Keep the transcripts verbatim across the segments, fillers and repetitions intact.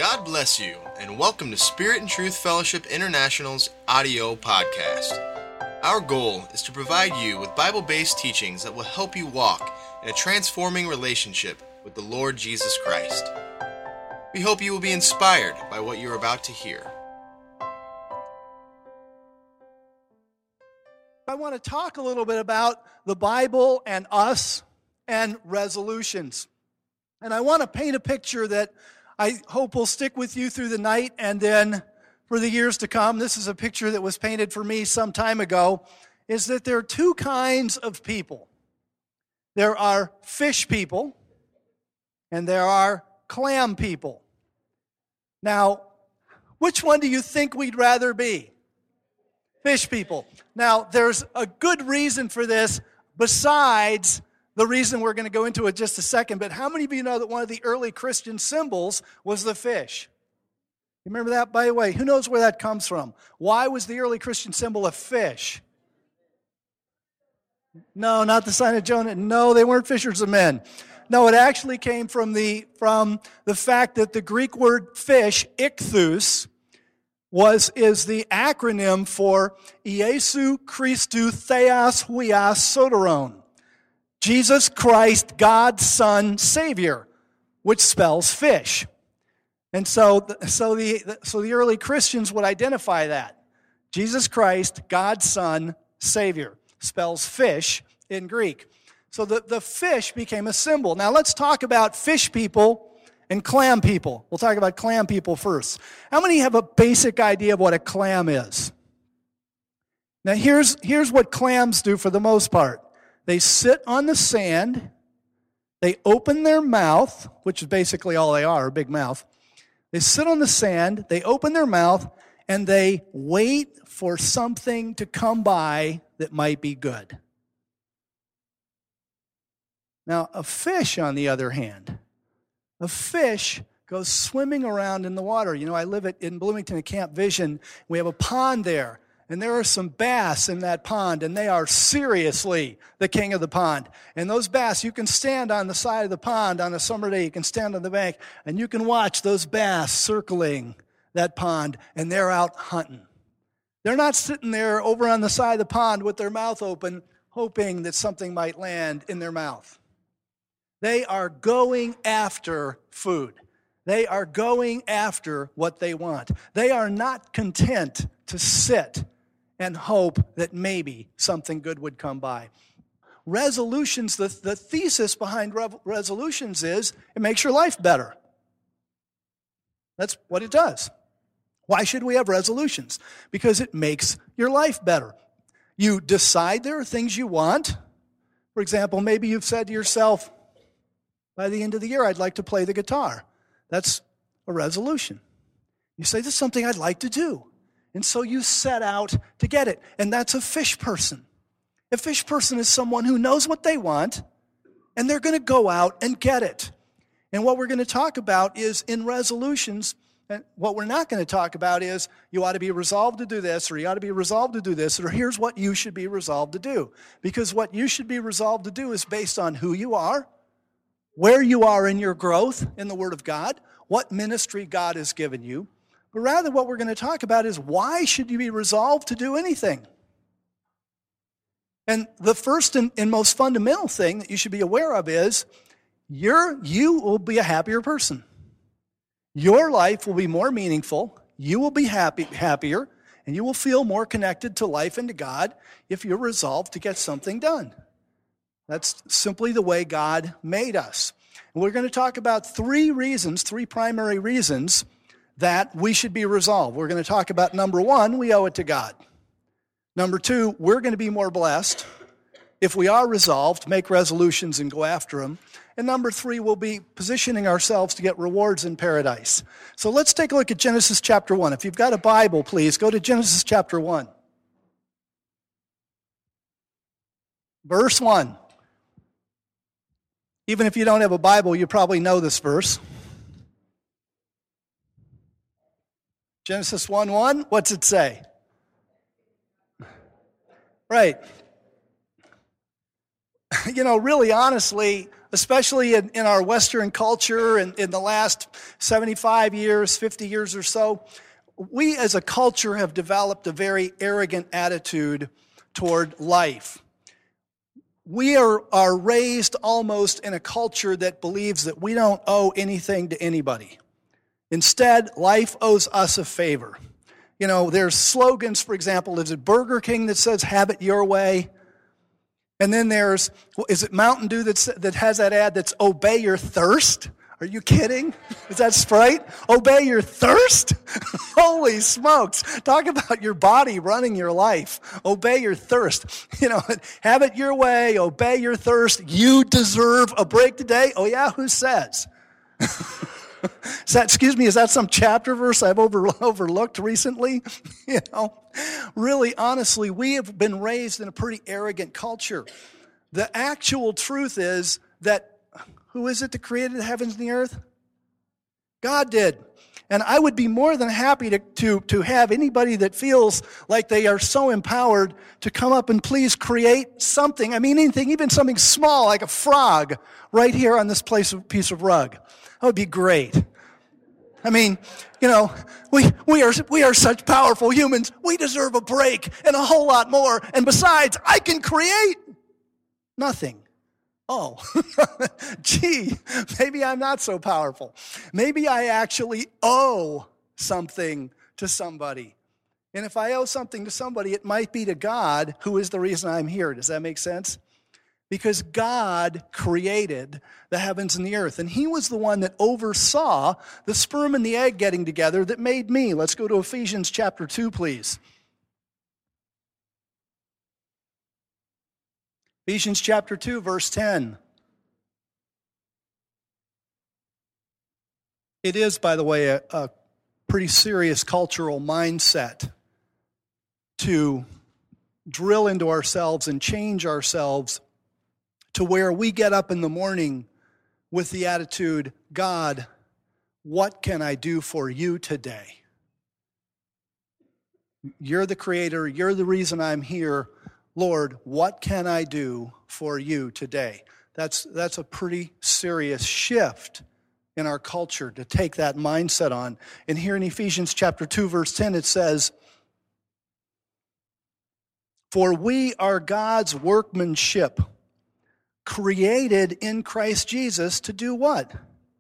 God bless you, and welcome to Spirit and Truth Fellowship International's audio podcast. Our goal is to provide you with Bible-based teachings that will help you walk in a transforming relationship with the Lord Jesus Christ. We hope you will be inspired by what you're about to hear. I want to talk a little bit about the Bible and us and resolutions. And I want to paint a picture that I hope will stick with you through the night and then for the years to come. This is a picture that was painted for me some time ago, is that there are two kinds of people. There are fish people and there are clam people. Now, which one do you think we'd rather be? Fish people. Now, there's a good reason for this besides the reason we're going to go into it just a second, but how many of you know that one of the early Christian symbols was the fish? You remember that? By the way, who knows where that comes from? Why was the early Christian symbol a fish? No, not the sign of Jonah. No, they weren't fishers of men. No, it actually came from the from the fact that the Greek word fish, ichthus, was is the acronym for Iesu Christou Theos Huios Soteron. Jesus Christ, God's Son, Savior, which spells fish. And so, so the so the early Christians would identify that. Jesus Christ, God's Son, Savior, spells fish in Greek. So the, the fish became a symbol. Now let's talk about fish people and clam people. We'll talk about clam people first. How many have a basic idea of what a clam is? Now here's, here's what clams do for the most part. They sit on the sand, they open their mouth, which is basically all they are, a big mouth. They sit on the sand, they open their mouth, and they wait for something to come by that might be good. Now, a fish, on the other hand, a fish goes swimming around in the water. You know, I live at, in Bloomington at Camp Vision. We have a pond there. And there are some bass in that pond, and they are seriously the king of the pond. And those bass, you can stand on the side of the pond on a summer day, you can stand on the bank, and you can watch those bass circling that pond, and they're out hunting. They're not sitting there over on the side of the pond with their mouth open, hoping that something might land in their mouth. They are going after food. They are going after what they want. They are not content to sit and hope that maybe something good would come by. Resolutions, the, the thesis behind re- resolutions is it makes your life better. That's what it does. Why should we have resolutions? Because it makes your life better. You decide there are things you want. For example, maybe you've said to yourself, by the end of the year, I'd like to play the guitar. That's a resolution. You say, this is something I'd like to do. And so you set out to get it. And that's a fish person. A fish person is someone who knows what they want, and they're going to go out and get it. And what we're going to talk about is in resolutions, and what we're not going to talk about is you ought to be resolved to do this, or you ought to be resolved to do this, or here's what you should be resolved to do. Because what you should be resolved to do is based on who you are, where you are in your growth in the Word of God, what ministry God has given you. But rather what we're going to talk about is why should you be resolved to do anything? And the first and, and most fundamental thing that you should be aware of is you're, you will be a happier person. Your life will be more meaningful. You will be happy, happier, and you will feel more connected to life and to God if you're resolved to get something done. That's simply the way God made us. And we're going to talk about three reasons, three primary reasons that we should be resolved. We're going to talk about number one, we owe it to God. Number two, we're going to be more blessed if we are resolved, make resolutions and go after them. And number three, we'll be positioning ourselves to get rewards in paradise. So let's take a look at Genesis chapter one. If you've got a Bible, please go to Genesis chapter one. Verse one. Even if you don't have a Bible, you probably know this verse. Genesis one one, what's it say? Right. You know, really honestly, especially in, in our Western culture and in, in the last seventy-five years, fifty years or so, we as a culture have developed a very arrogant attitude toward life. We are, are raised almost in a culture that believes that we don't owe anything to anybody. Instead, life owes us a favor. You know, there's slogans, for example, there's a Burger King that says, have it your way. And then there's, is it Mountain Dew that's, that has that ad that's obey your thirst? Are you kidding? Is that Sprite? Obey your thirst? Holy smokes. Talk about your body running your life. Obey your thirst. You know, have it your way, obey your thirst. You deserve a break today. Oh yeah, who says? Is that, excuse me, is that some chapter verse I've over, overlooked recently? You know, really, honestly, we have been raised in a pretty arrogant culture. The actual truth is that, who is it that created the heavens and the earth? God did. And I would be more than happy to, to, to have anybody that feels like they are so empowered to come up and please create something. I mean, anything, even something small like a frog right here on this place, piece of rug. That would be great. I mean, you know, we, we are we are such powerful humans. We deserve a break and a whole lot more. And besides, I can create nothing. Oh, gee, maybe I'm not so powerful. Maybe I actually owe something to somebody. And if I owe something to somebody, it might be to God, who is the reason I'm here. Does that make sense? Because God created the heavens and the earth. And he was the one that oversaw the sperm and the egg getting together that made me. Let's go to Ephesians chapter two, please. Ephesians chapter two, verse ten. It is, by the way, a, a pretty serious cultural mindset to drill into ourselves and change ourselves to where we get up in the morning with the attitude, God, what can I do for you today? You're the creator. You're the reason I'm here. Lord, what can I do for you today? That's, that's a pretty serious shift in our culture to take that mindset on. And here in Ephesians chapter two, verse ten, it says, for we are God's workmanship, created in Christ Jesus to do what?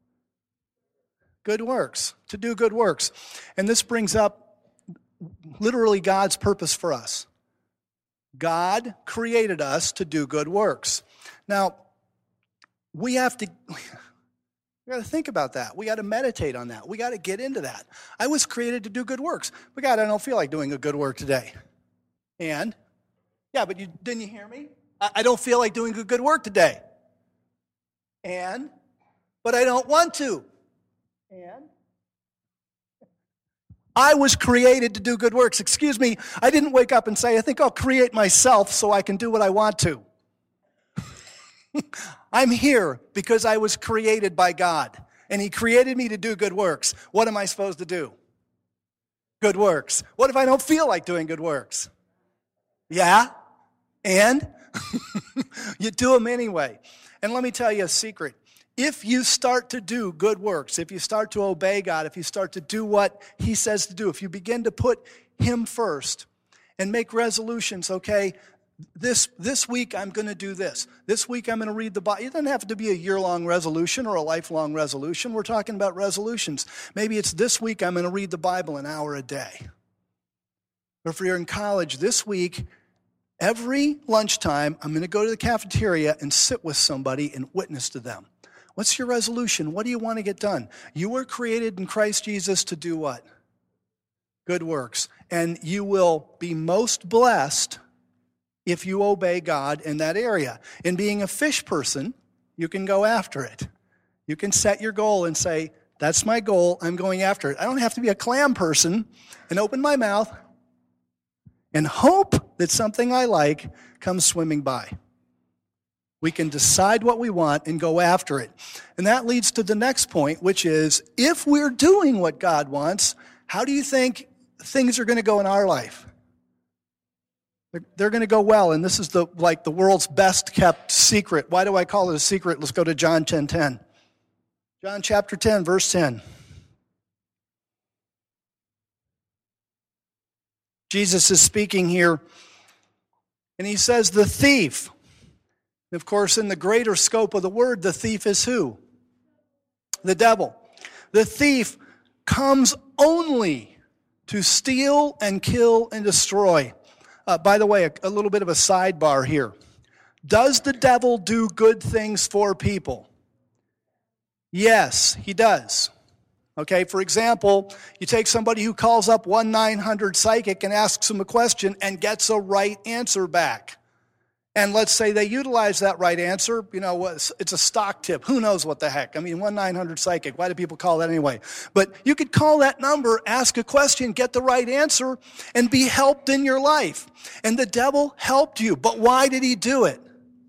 Good works. To do good works. And this brings up literally God's purpose for us. God created us to do good works. Now, we have to, we got to think about that. We got to meditate on that. We got to get into that. I was created to do good works. But God, I don't feel like doing a good work today. And, yeah, but you didn't you hear me? I, I don't feel like doing a good work today. And, but I don't want to. And, I was created to do good works. Excuse me, I didn't wake up and say, I think I'll create myself so I can do what I want to. I'm here because I was created by God, and he created me to do good works. What am I supposed to do? Good works. What if I don't feel like doing good works? Yeah, and you do them anyway. And let me tell you a secret. If you start to do good works, if you start to obey God, if you start to do what he says to do, if you begin to put him first and make resolutions, okay, this this week I'm going to do this. This week I'm going to read the Bible. It doesn't have to be a year-long resolution or a lifelong resolution. We're talking about resolutions. Maybe it's this week I'm going to read the Bible an hour a day. Or if you're in college, this week, every lunchtime, I'm going to go to the cafeteria and sit with somebody and witness to them. What's your resolution? What do you want to get done? You were created in Christ Jesus to do what? Good works. And you will be most blessed if you obey God in that area. In being a fish person, you can go after it. You can set your goal and say, that's my goal, I'm going after it. I don't have to be a clam person and open my mouth and hope that something I like comes swimming by. We can decide what we want and go after it. And that leads to the next point, which is, if we're doing what God wants, how do you think things are going to go in our life? They're, they're going to go well, and this is the like the world's best kept secret. Why do I call it a secret? Let's go to John ten ten. John chapter ten, verse ten. Jesus is speaking here, and he says, the thief. Of course, in the greater scope of the word, the thief is who? The devil. The thief comes only to steal and kill and destroy. Uh, by the way, a, a little bit of a sidebar here. Does the devil do good things for people? Yes, he does. Okay, for example, you take somebody who calls up one nine hundred psychic and asks them a question and gets a right answer back. And let's say they utilize that right answer, you know, it's a stock tip. Who knows what the heck? I mean, one nine hundred psychic, why do people call that anyway? But you could call that number, ask a question, get the right answer, and be helped in your life. And the devil helped you, but why did he do it?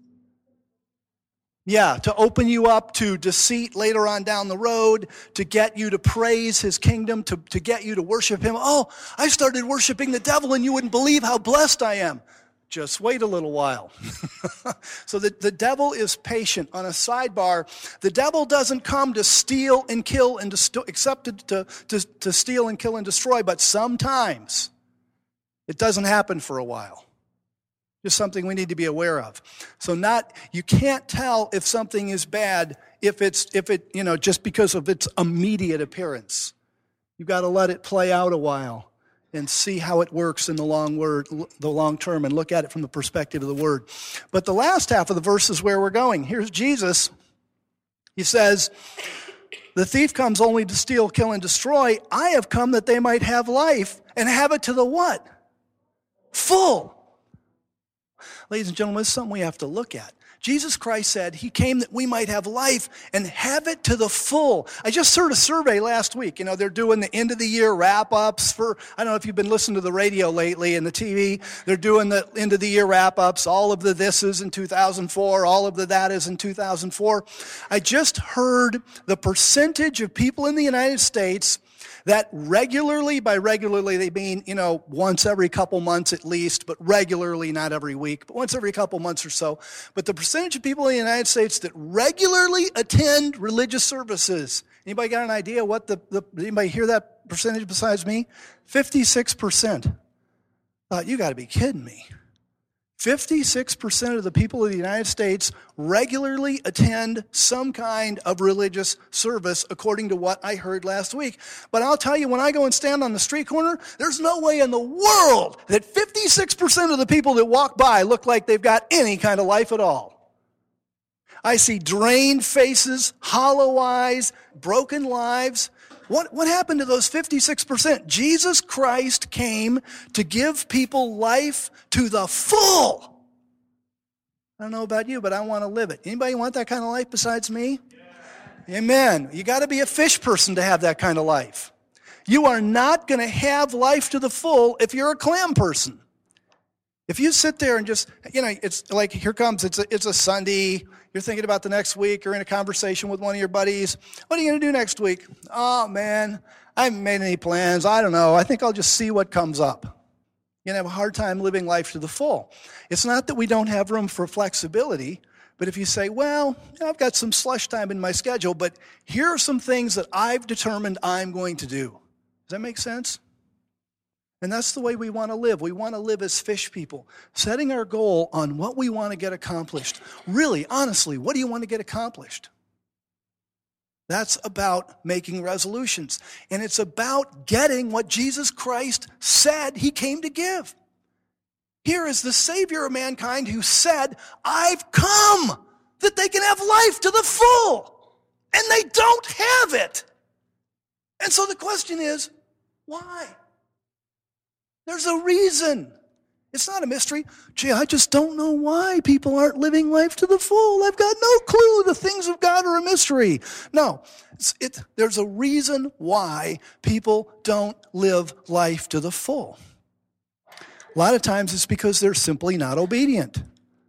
Yeah, to open you up to deceit later on down the road, to get you to praise his kingdom, to, to get you to worship him. Oh, I started worshiping the devil and you wouldn't believe how blessed I am. Just wait a little while. So the, the devil is patient. On a sidebar, the devil doesn't come to steal and kill and destroy, except to, to, to, to steal and kill and destroy, but sometimes it doesn't happen for a while. Just something we need to be aware of. So not, you can't tell if something is bad if it's, if it, you know, just because of its immediate appearance. You've got to let it play out a while and see how it works in the long word, the long term, and look at it from the perspective of the word. But the last half of the verse is where we're going. Here's Jesus. He says, the thief comes only to steal, kill, and destroy. I have come that they might have life and have it to the what? Full. Ladies and gentlemen, it's something we have to look at. Jesus Christ said he came that we might have life and have it to the full. I just heard a survey last week. You know, they're doing the end of the year wrap-ups for, I don't know if you've been listening to the radio lately and the T V. They're doing the end of the year wrap-ups. All of the this is in two thousand four. All of the that is in two thousand four. I just heard the percentage of people in the United States that regularly, by regularly they mean, you know, once every couple months at least, but regularly, not every week, but once every couple months or so. But the percentage of people in the United States that regularly attend religious services, anybody got an idea what the, the anybody hear that percentage besides me? fifty-six percent. Thought, you got to be kidding me. fifty-six percent of the people of the United States regularly attend some kind of religious service, according to what I heard last week. But I'll tell you, when I go and stand on the street corner, there's no way in the world that fifty-six percent of the people that walk by look like they've got any kind of life at all. I see drained faces, hollow eyes, broken lives. What, what happened to those fifty-six percent? Jesus Christ came to give people life to the full. I don't know about you, but I want to live it. Anybody want that kind of life besides me? Yeah. Amen. You got to be a fish person to have that kind of life. You are not going to have life to the full if you're a clam person. If you sit there and just, you know, it's like, here comes, it's a, it's a Sunday, you're thinking about the next week, you're in a conversation with one of your buddies. What are you going to do next week? Oh, man, I haven't made any plans. I don't know. I think I'll just see what comes up. You're going to have a hard time living life to the full. It's not that we don't have room for flexibility, but if you say, well, I've got some slush time in my schedule, but here are some things that I've determined I'm going to do. Does that make sense? And that's the way we want to live. We want to live as fish people, setting our goal on what we want to get accomplished. Really, honestly, what do you want to get accomplished? That's about making resolutions. And it's about getting what Jesus Christ said he came to give. Here is the Savior of mankind who said, I've come that they can have life to the full. And they don't have it. And so the question is, why? There's a reason. It's not a mystery. Gee, I just don't know why people aren't living life to the full. I've got no clue. The things of God are a mystery. No, it's, it, there's a reason why people don't live life to the full. A lot of times it's because they're simply not obedient.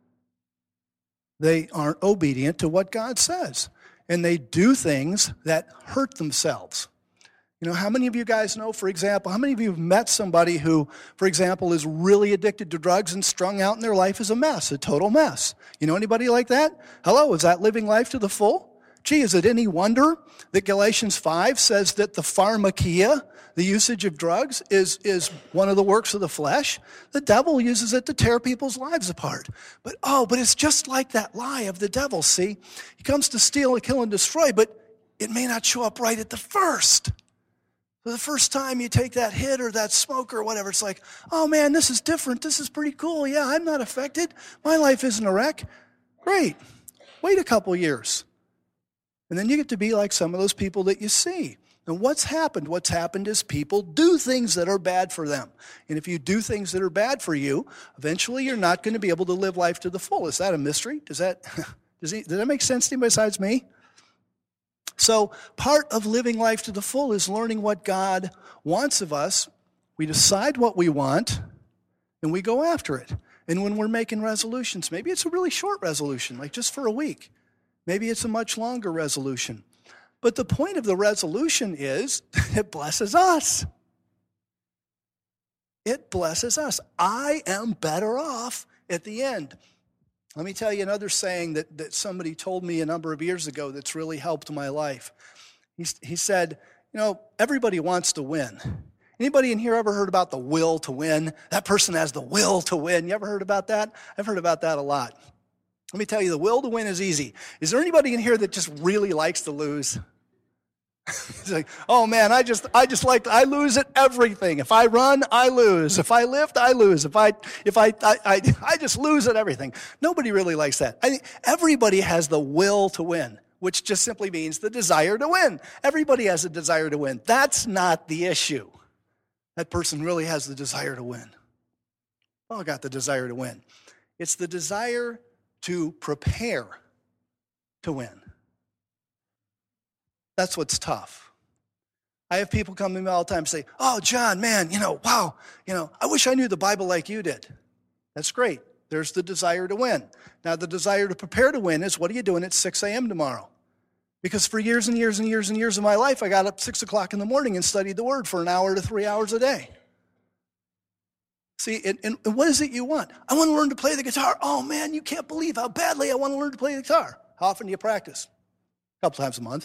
They aren't obedient to what God says. And they do things that hurt themselves. You know, how many of you guys know, for example, how many of you have met somebody who, for example, is really addicted to drugs and strung out and their life is a mess, a total mess? You know anybody like that? Hello, is that living life to the full? Gee, is it any wonder that Galatians five says that the pharmakia, the usage of drugs, is, is one of the works of the flesh? The devil uses it to tear people's lives apart. But, oh, but it's just like that lie of the devil, see? He comes to steal, kill, and destroy, but it may not show up right at the first. So the first time you take that hit or that smoke or whatever, it's like, oh man, this is different. This is pretty cool. Yeah, I'm not affected. My life isn't a wreck. Great. Wait a couple years. And then you get to be like some of those people that you see. And what's happened? What's happened is people do things that are bad for them. And if you do things that are bad for you, eventually you're not going to be able to live life to the full. Is that a mystery? Does that, does, he, does that make sense to anybody besides me? So part of living life to the full is learning what God wants of us. We decide what we want, and we go after it. And when we're making resolutions, maybe it's a really short resolution, like just for a week. Maybe it's a much longer resolution. But the point of the resolution is it blesses us. It blesses us. I am better off at the end. Let me tell you another saying that, that somebody told me a number of years ago that's really helped my life. He, he said, you know, everybody wants to win. Anybody in here ever heard about the will to win? That person has the will to win. You ever heard about that? I've heard about that a lot. Let me tell you, the will to win is easy. Is there anybody in here that just really likes to lose? It's like, oh man, I just, I just like, I lose at everything. If I run, I lose. If I lift, I lose. If I, if I, I, I, I just lose at everything. Nobody really likes that. I think everybody has the will to win, which just simply means the desire to win. Everybody has a desire to win. That's not the issue. That person really has the desire to win. All got the desire to win. It's the desire to prepare to win. That's what's tough. I have people come to me all the time and say, oh, John, man, you know, wow, you know, I wish I knew the Bible like you did. That's great. There's the desire to win. Now, the desire to prepare to win is, what are you doing at six a.m. tomorrow? Because for years and years and years and years of my life, I got up six o'clock in the morning and studied the Word for an hour to three hours a day. See, and, and what is it you want? I want to learn to play the guitar. Oh, man, you can't believe how badly I want to learn to play the guitar. How often do you practice? A couple times a month.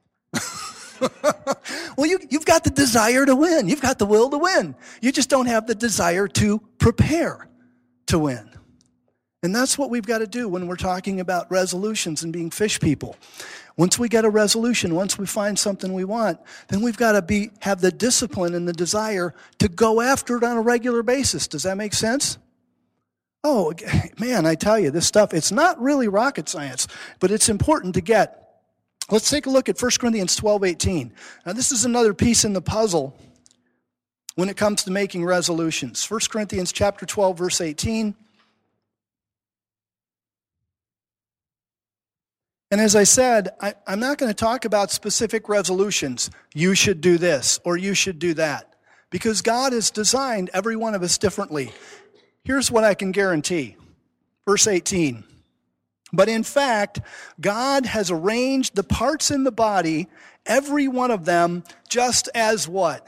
Well, you, you've got the desire to win. You've got the will to win. You just don't have the desire to prepare to win. And that's what we've got to do when we're talking about resolutions and being fish people. Once we get a resolution, once we find something we want, then we've got to be have the discipline and the desire to go after it on a regular basis. Does that make sense? Oh, man, I tell you, this stuff, it's not really rocket science, but it's important to get. Let's take a look at First Corinthians twelve eighteen. Now, this is another piece in the puzzle when it comes to making resolutions. First Corinthians chapter twelve, verse eighteen. And as I said, I, I'm not going to talk about specific resolutions. You should do this or you should do that. Because God has designed every one of us differently. Here's what I can guarantee. Verse eighteen. But in fact, God has arranged the parts in the body, every one of them, just as what?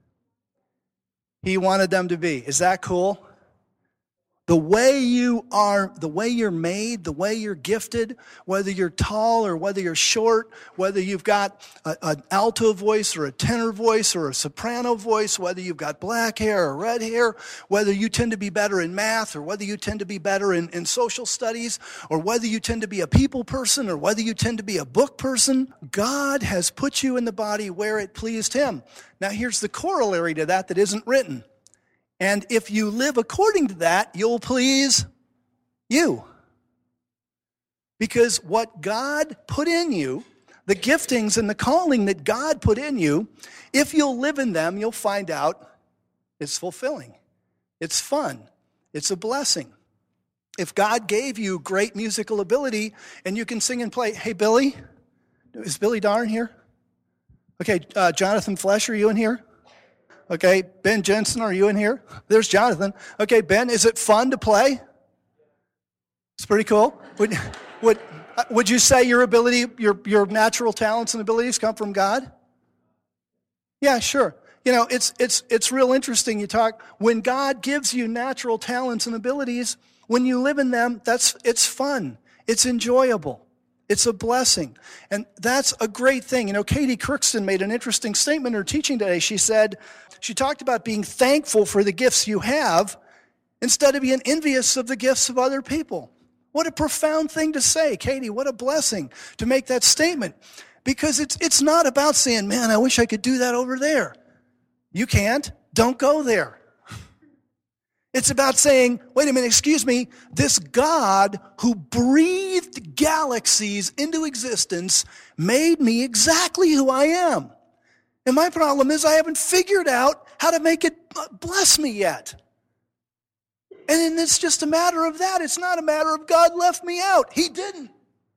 He wanted them to be. Is that cool? The way you are, the way you're made, the way you're gifted, whether you're tall or whether you're short, whether you've got a, an alto voice or a tenor voice or a soprano voice, whether you've got black hair or red hair, whether you tend to be better in math or whether you tend to be better in, in social studies, or whether you tend to be a people person or whether you tend to be a book person, God has put you in the body where it pleased Him. Now here's the corollary to that that isn't written. And if you live according to that, you'll please you. Because what God put in you, the giftings and the calling that God put in you, if you'll live in them, you'll find out it's fulfilling. It's fun. It's a blessing. If God gave you great musical ability and you can sing and play, hey, Billy, is Billy Darn here? Okay, uh, Jonathan Flesh, are you in here? Okay, Ben Jensen, are you in here? There's Jonathan. Okay, Ben, is it fun to play? It's pretty cool. Would, would, would you say your ability, your, your natural talents and abilities come from God? Yeah, sure. You know, it's it's it's real interesting. You talk, when God gives you natural talents and abilities, when you live in them, that's it's fun. It's enjoyable. It's a blessing. And that's a great thing. You know, Katie Crookston made an interesting statement in her teaching today. She said, she talked about being thankful for the gifts you have instead of being envious of the gifts of other people. What a profound thing to say, Katie. What a blessing to make that statement. Because it's it's not about saying, man, I wish I could do that over there. You can't. Don't go there. It's about saying, wait a minute, excuse me, this God who breathed galaxies into existence made me exactly who I am. And my problem is I haven't figured out how to make it bless me yet. And then it's just a matter of that. It's not a matter of God left me out. He didn't.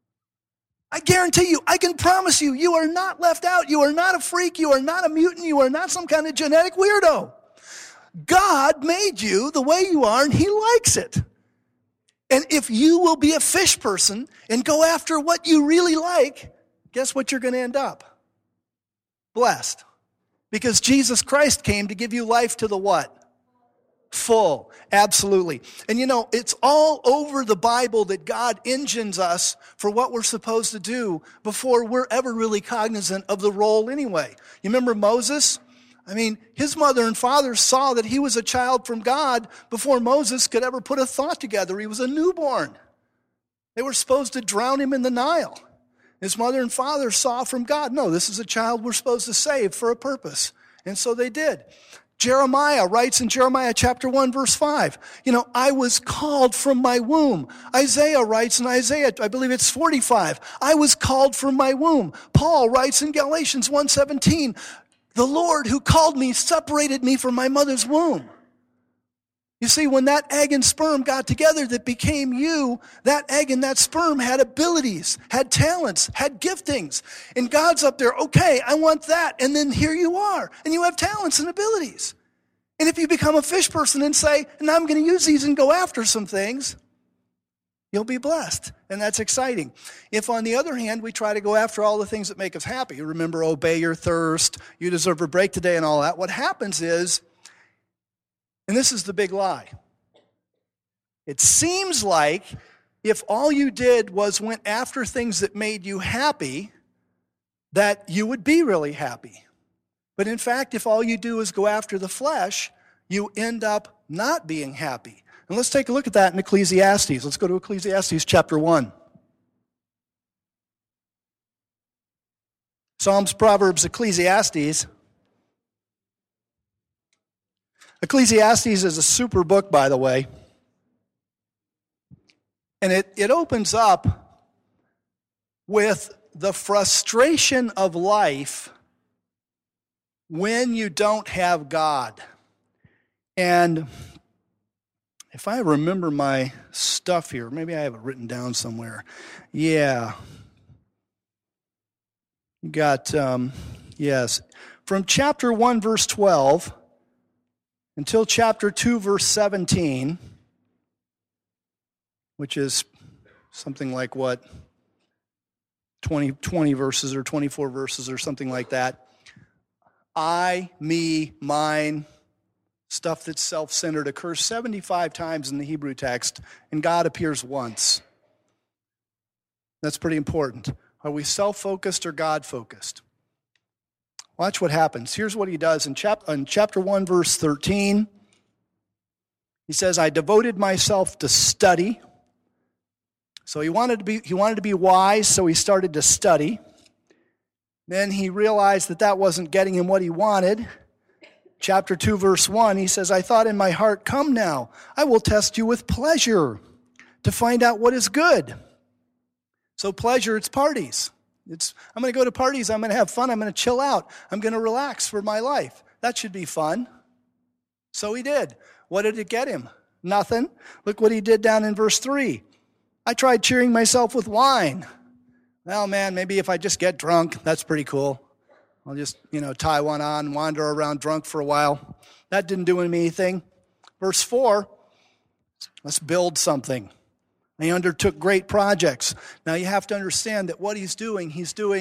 I guarantee you, I can promise you, you are not left out. You are not a freak. You are not a mutant. You are not some kind of genetic weirdo. God made you the way you are, and he likes it. And if you will be a fish person and go after what you really like, guess what you're going to end up? Blessed. Because Jesus Christ came to give you life to the what? Full. Absolutely. And you know, it's all over the Bible that God engines us for what we're supposed to do before we're ever really cognizant of the role anyway. You remember Moses? I mean, his mother and father saw that he was a child from God before Moses could ever put a thought together. He was a newborn. They were supposed to drown him in the Nile. His mother and father saw from God, no, this is a child we're supposed to save for a purpose. And so they did. Jeremiah writes in Jeremiah chapter one, verse five, you know, I was called from my womb. Isaiah writes in Isaiah, I believe it's forty-five, I was called from my womb. Paul writes in Galatians one seventeen, the Lord who called me separated me from my mother's womb. You see, when that egg and sperm got together that became you, that egg and that sperm had abilities, had talents, had giftings. And God's up there, okay, I want that. And then here you are. And you have talents and abilities. And if you become a fish person and say, now I'm going to use these and go after some things, you'll be blessed. And that's exciting. If, on the other hand, we try to go after all the things that make us happy, remember, obey your thirst, you deserve a break today and all that, what happens is, and this is the big lie, it seems like if all you did was went after things that made you happy, that you would be really happy. But in fact, if all you do is go after the flesh, you end up not being happy. And let's take a look at that in Ecclesiastes. Let's go to Ecclesiastes chapter one. Psalms, Proverbs, Ecclesiastes. Ecclesiastes is a super book, by the way. And it, it opens up with the frustration of life when you don't have God. And if I remember my stuff here, maybe I have it written down somewhere. Yeah. You got, um, yes. From chapter one, verse twelve, until chapter two, verse seventeen, which is something like what, twenty, twenty verses or twenty-four verses or something like that. I, me, mine, stuff that's self-centered occurs seventy-five times in the Hebrew text, and God appears once. That's pretty important. Are we self-focused or God-focused? Watch what happens. Here's what he does in, chap- in chapter one, verse thirteen. He says, I devoted myself to study. So he wanted to be, he wanted to be wise, so he started to study. Then he realized that that wasn't getting him what he wanted. Chapter two, verse one, he says, I thought in my heart, come now, I will test you with pleasure to find out what is good. So pleasure, it's parties. It's, I'm going to go to parties, I'm going to have fun, I'm going to chill out, I'm going to relax for my life. That should be fun. So he did. What did it get him? Nothing. Look what he did down in verse three. I tried cheering myself with wine. Well, man, maybe if I just get drunk, that's pretty cool. I'll just, you know, tie one on, wander around drunk for a while. That didn't do me anything. Verse four, let's build something. He undertook great projects. Now you have to understand that what he's doing, he's doing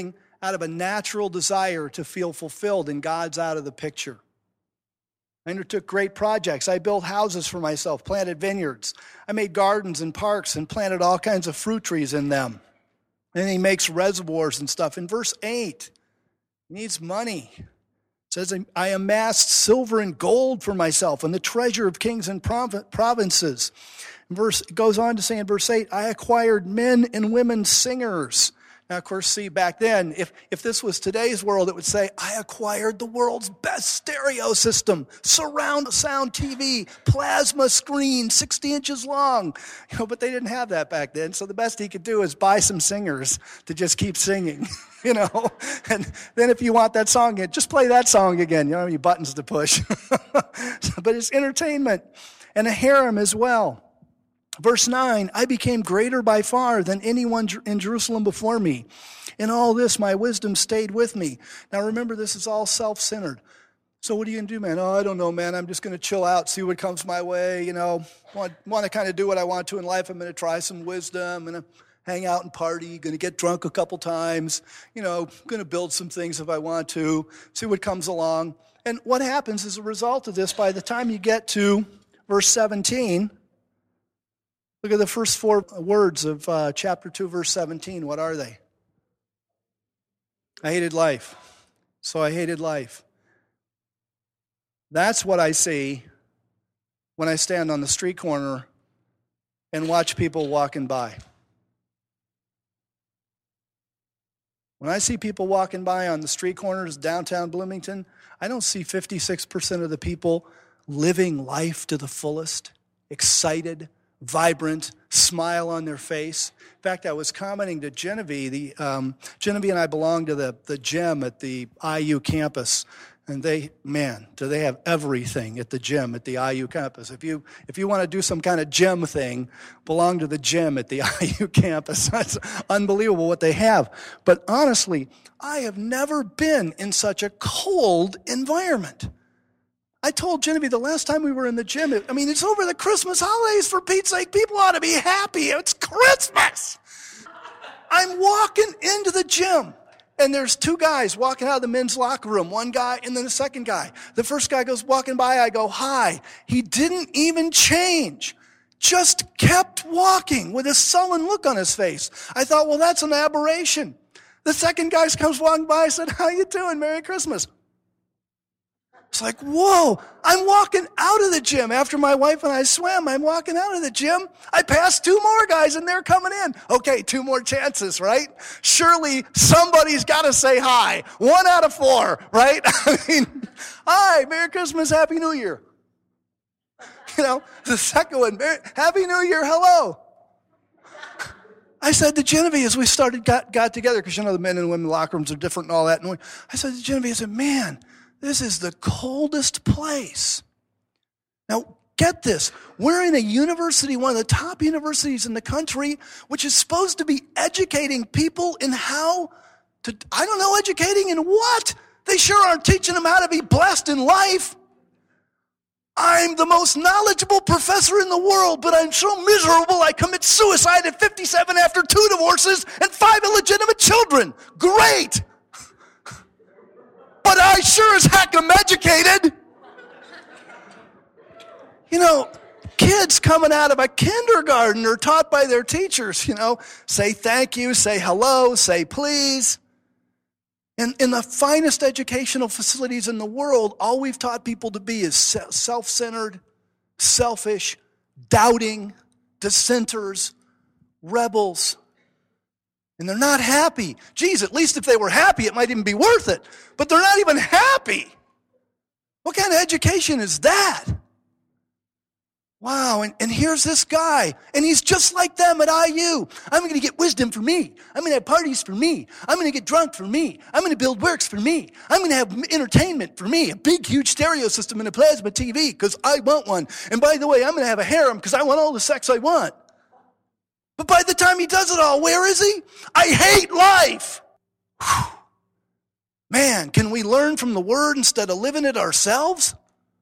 out of a natural desire to feel fulfilled, and God's out of the picture. I undertook great projects. I built houses for myself, planted vineyards. I made gardens and parks and planted all kinds of fruit trees in them. And he makes reservoirs and stuff. In verse eight, he needs money. It says, I amassed silver and gold for myself and the treasure of kings and provinces. In verse, it goes on to say in verse eight, I acquired men and women singers. Now, of course, see, back then, if, if this was today's world, it would say, I acquired the world's best stereo system, surround sound T V, plasma screen, sixty inches long. You know, but they didn't have that back then, so the best he could do is buy some singers to just keep singing, you know. And then if you want that song again, just play that song again. You don't have any buttons to push. But it's entertainment and a harem as well. Verse nine, I became greater by far than anyone in Jerusalem before me. In all this, my wisdom stayed with me. Now remember, this is all self-centered. So what are you going to do, man? Oh, I don't know, man. I'm just going to chill out, see what comes my way. You know, want, want to kind of do what I want to in life. I'm going to try some wisdom. I'm going to hang out and party. Going to get drunk a couple times. You know, going to build some things if I want to. See what comes along. And what happens as a result of this, by the time you get to verse seventeen, look at the first four words of uh, chapter two, verse seventeen. What are they? I hated life. So I hated life. That's what I see when I stand on the street corner and watch people walking by. When I see people walking by on the street corners downtown Bloomington, I don't see fifty-six percent of the people living life to the fullest, excited, vibrant, smile on their face. In fact, I was commenting to Genevieve. The, um, Genevieve and I belong to the, the gym at the I U campus. And they, man, do they have everything at the gym at the I U campus. If you if you want to do some kind of gym thing, belong to the gym at the I U campus. That's unbelievable what they have. But honestly, I have never been in such a cold environment. I told Genevieve the last time we were in the gym, I mean, it's over the Christmas holidays, for Pete's sake. People ought to be happy. It's Christmas. I'm walking into the gym, and there's two guys walking out of the men's locker room, one guy and then the second guy. The first guy goes walking by, I go, hi. He didn't even change, just kept walking with a sullen look on his face. I thought, well, that's an aberration. The second guy comes walking by, I said, how you doing? Merry Christmas. It's like, whoa, I'm walking out of the gym after my wife and I swam. I'm walking out of the gym. I passed two more guys and they're coming in. Okay, two more chances, right? Surely somebody's got to say hi. One out of four, right? I mean, hi, Merry Christmas, Happy New Year. You know, the second one, Happy New Year, hello. I said to Genevieve as we started, got, got together, because you know the men and women locker rooms are different and all that. And I said to Genevieve, I said, man, this is the coldest place. Now, get this. We're in a university, one of the top universities in the country, which is supposed to be educating people in how to, I don't know, educating in what? They sure aren't teaching them how to be blessed in life. I'm the most knowledgeable professor in the world, but I'm so miserable I commit suicide at fifty-seven after two divorces and five illegitimate children. Great! But I sure as heck am educated. You know, kids coming out of a kindergarten are taught by their teachers, you know, say thank you, say hello, say please. And in the finest educational facilities in the world, all we've taught people to be is self-centered, selfish, doubting, dissenters, rebels. And they're not happy. Geez, at least if they were happy, it might even be worth it. But they're not even happy. What kind of education is that? Wow, and, and here's this guy, and he's just like them at I U. I'm going to get wisdom for me. I'm going to have parties for me. I'm going to get drunk for me. I'm going to build works for me. I'm going to have entertainment for me, a big, huge stereo system and a plasma T V because I want one. And by the way, I'm going to have a harem because I want all the sex I want. But by the time he does it all, where is he? I hate life. Whew. Man, can we learn from the Word instead of living it ourselves?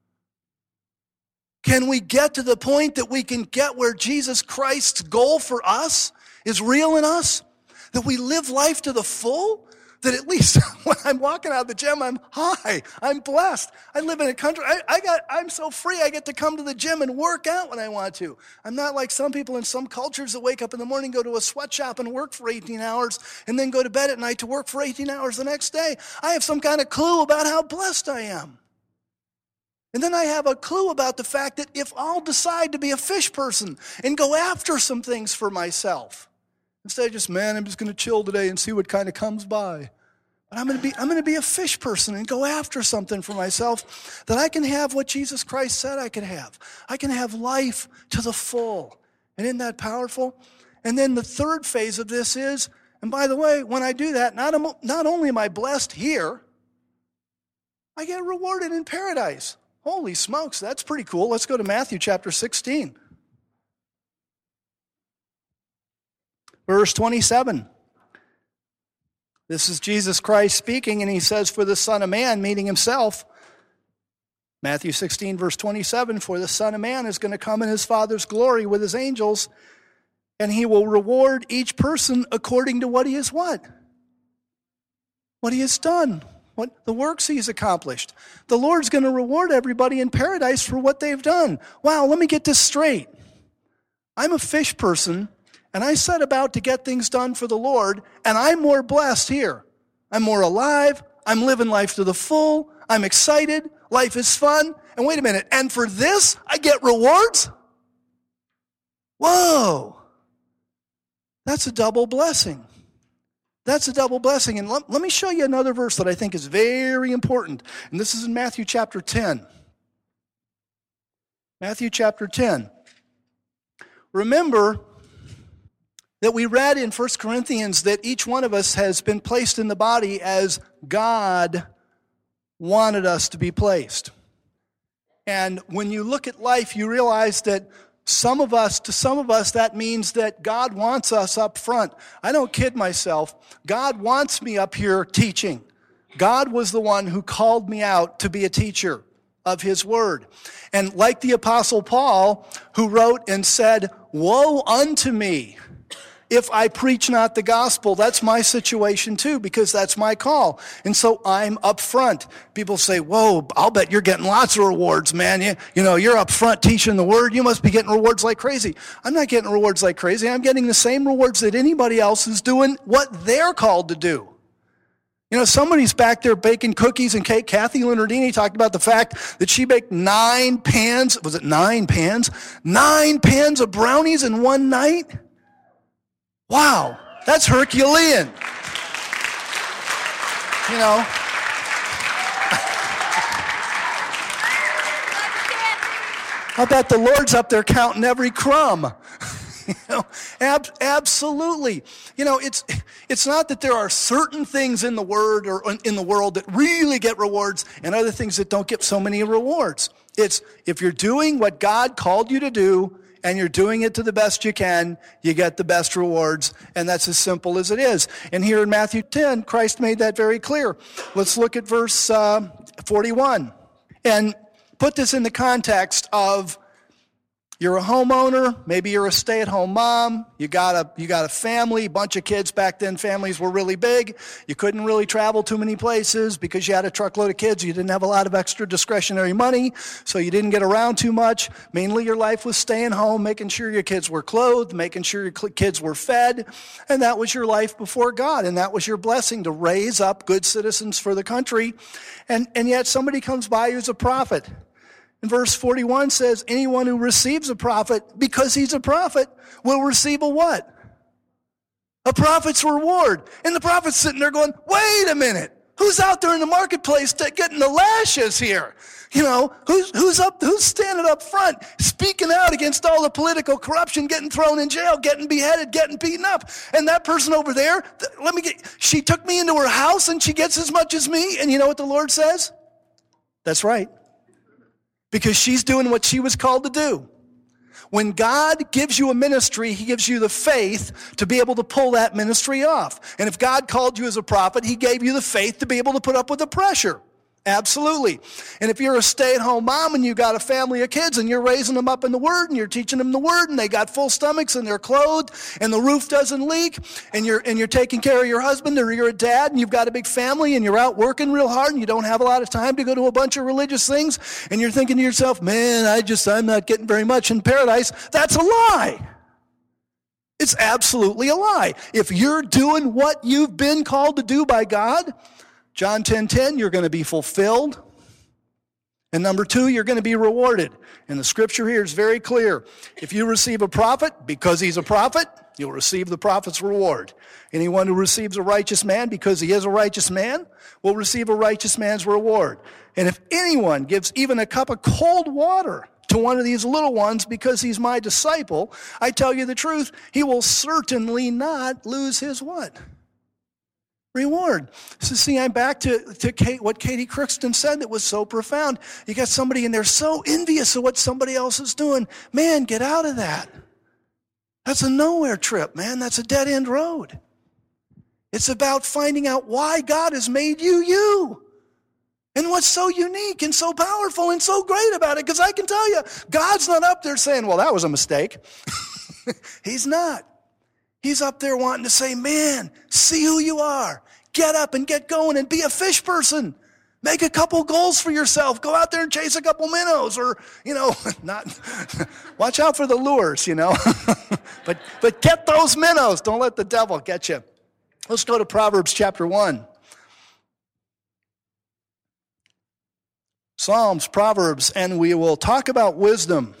Can we get to the point that we can get where Jesus Christ's goal for us is real in us? That we live life to the full? that at least when I'm walking out of the gym, I'm high, I'm blessed. I live in a country, I, I got, I'm so free, I get to come to the gym and work out when I want to. I'm not like some people in some cultures that wake up in the morning, go to a sweatshop and work for eighteen hours, and then go to bed at night to work for eighteen hours the next day. I have some kind of clue about how blessed I am. And then I have a clue about the fact that if I'll decide to be a fish person and go after some things for myself, instead of just, man, I'm just going to chill today and see what kind of comes by. But I'm going to be I'm going to be a fish person and go after something for myself, that I can have what Jesus Christ said I could have. I can have life to the full. And isn't that powerful? And then the third phase of this is, and by the way, when I do that, not, am, not only am I blessed here, I get rewarded in paradise. Holy smokes, that's pretty cool. Let's go to Matthew chapter sixteen. Verse twenty-seven. This is Jesus Christ speaking, and he says, for the Son of Man, meaning himself, Matthew sixteen, verse twenty-seven, for the Son of Man is going to come in his Father's glory with his angels, and he will reward each person according to what he has what? What he has done, what the works he's accomplished. The Lord's going to reward everybody in paradise for what they've done. Wow, let me get this straight. I'm a fish person, and I set about to get things done for the Lord, and I'm more blessed here. I'm more alive. I'm living life to the full. I'm excited. Life is fun. And wait a minute, and for this, I get rewards? Whoa. That's a double blessing. That's a double blessing. And let, let me show you another verse that I think is very important. And this is in Matthew chapter ten. Matthew chapter ten. Remember that we read in First Corinthians that each one of us has been placed in the body as God wanted us to be placed. And when you look at life, you realize that some of us, to some of us, that means that God wants us up front. I don't kid myself. God wants me up here teaching. God was the one who called me out to be a teacher of his word. And like the Apostle Paul, who wrote and said, woe unto me if I preach not the gospel. That's my situation too, because that's my call. And so I'm up front. People say, whoa, I'll bet you're getting lots of rewards, man. You, you know, you're up front teaching the word. You must be getting rewards like crazy. I'm not getting rewards like crazy. I'm getting the same rewards that anybody else is doing what they're called to do. You know, somebody's back there baking cookies and cake. Kathy Leonardini talked about the fact that she baked nine pans, was it nine pans? Nine pans of brownies in one night? Wow, that's Herculean. You know. I bet the Lord's up there counting every crumb. You know, ab- absolutely. You know, it's it's not that there are certain things in the word or in the world that really get rewards and other things that don't get so many rewards. It's if you're doing what God called you to do, and you're doing it to the best you can, you get the best rewards, and that's as simple as it is. And here in Matthew ten, Christ made that very clear. Let's look at verse uh, forty-one, and put this in the context of you're a homeowner, maybe you're a stay-at-home mom, you got a you got a family, bunch of kids. Back then families were really big. You couldn't really travel too many places because you had a truckload of kids. You didn't have a lot of extra discretionary money, so you didn't get around too much. Mainly your life was staying home, making sure your kids were clothed, making sure your kids were fed, and that was your life before God, and that was your blessing to raise up good citizens for the country. And, and yet somebody comes by who's a prophet. And verse forty-one says, anyone who receives a prophet because he's a prophet will receive a what? A prophet's reward. And the prophet's sitting there going, wait a minute. Who's out there in the marketplace getting the lashes here? You know, who's who's up, who's standing up front, speaking out against all the political corruption, getting thrown in jail, getting beheaded, getting beaten up. And that person over there, let me get, she took me into her house and she gets as much as me. And you know what the Lord says? That's right. Because she's doing what she was called to do. When God gives you a ministry, he gives you the faith to be able to pull that ministry off. And if God called you as a prophet, he gave you the faith to be able to put up with the pressure. Absolutely. And if you're a stay-at-home mom and you got a family of kids and you're raising them up in the Word and you're teaching them the Word and they got full stomachs and they're clothed and the roof doesn't leak and you're and you're taking care of your husband, or you're a dad and you've got a big family and you're out working real hard and you don't have a lot of time to go to a bunch of religious things, and you're thinking to yourself, man, I just, I'm not getting very much in paradise. That's a lie. It's absolutely a lie. If you're doing what you've been called to do by God, John ten ten, you're going to be fulfilled. And number two, you're going to be rewarded. And the scripture here is very clear. If you receive a prophet, because he's a prophet, you'll receive the prophet's reward. Anyone who receives a righteous man, because he is a righteous man, will receive a righteous man's reward. And if anyone gives even a cup of cold water to one of these little ones because he's my disciple, I tell you the truth, he will certainly not lose his what? Reward. So see, I'm back to, to Kate, what Katie Crookston said that was so profound. You got somebody in there so envious of what somebody else is doing. Man, get out of that. That's a nowhere trip, man. That's a dead-end road. It's about finding out why God has made you you. And what's so unique and so powerful and so great about it. Because I can tell you, God's not up there saying, well, that was a mistake. He's not. He's up there wanting to say, man, see who you are. Get up and get going and be a fish person. Make a couple goals for yourself. Go out there and chase a couple minnows, or, you know, not, watch out for the lures, you know. but, but get those minnows. Don't let the devil get you. Let's go to Proverbs chapter one. Psalms, Proverbs, and we will talk about wisdom.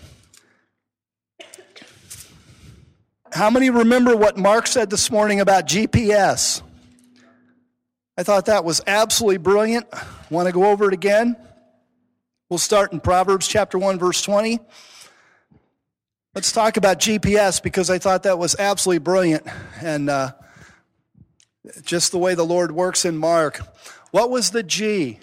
How many remember what Mark said this morning about G P S? I thought that was absolutely brilliant. Want to go over it again? We'll start in Proverbs chapter one, verse twenty. Let's talk about G P S, because I thought that was absolutely brilliant. And uh, just the way the Lord works in Mark. What was the G?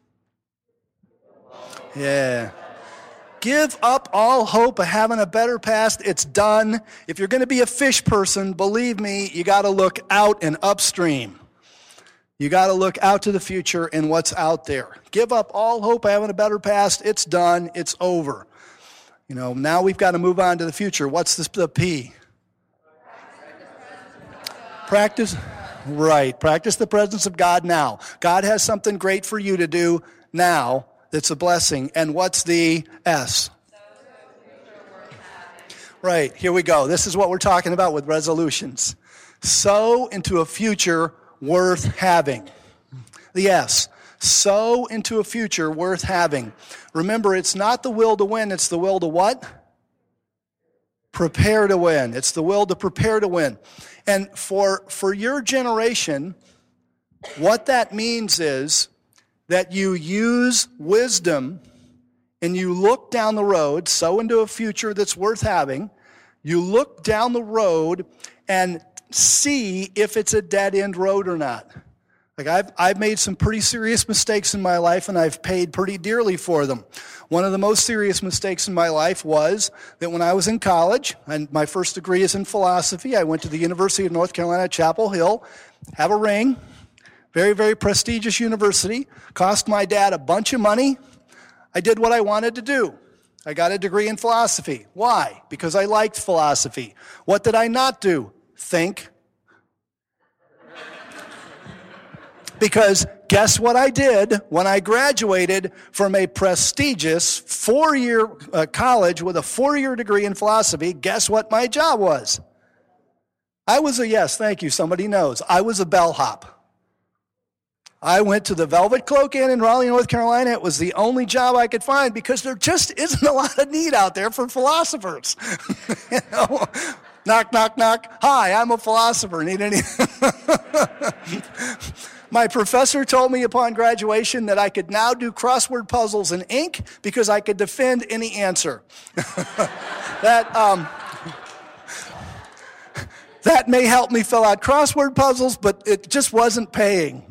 Yeah. Give up all hope of having a better past. It's done. If you're going to be a fish person, believe me, you got to look out and upstream. You got to look out to the future and what's out there. Give up all hope of having a better past. It's done. It's over. You know, now we've got to move on to the future. What's the, the P? Practice. Right. Practice the presence of God now. God has something great for you to do now. It's a blessing. And what's the S? Right, here we go. This is what we're talking about with resolutions. Sow into a future worth having. The S. Sow into a future worth having. Remember, it's not the will to win, it's the will to what? Prepare to win. It's the will to prepare to win. And for, for your generation, what that means is that you use wisdom and you look down the road, sow into a future that's worth having. You look down the road and see if it's a dead-end road or not. Like I've I've made some pretty serious mistakes in my life, and I've paid pretty dearly for them. One of the most serious mistakes in my life was that when I was in college, and my first degree is in philosophy, I went to the University of North Carolina at Chapel Hill, have a ring. Very, very prestigious university. Cost my dad a bunch of money. I did what I wanted to do. I got a degree in philosophy. Why? Because I liked philosophy. What did I not do? Think. Because guess what I did when I graduated from a prestigious four-year uh, college with a four-year degree in philosophy? Guess what my job was? I was a, yes, thank you, somebody knows. I was a bellhop. I went to the Velvet Cloak Inn in Raleigh, North Carolina. It was the only job I could find because there just isn't a lot of need out there for philosophers. You know? Knock, knock, knock. Hi, I'm a philosopher. Need any? My professor told me upon graduation that I could now do crossword puzzles in ink because I could defend any answer. that um, that may help me fill out crossword puzzles, but it just wasn't paying.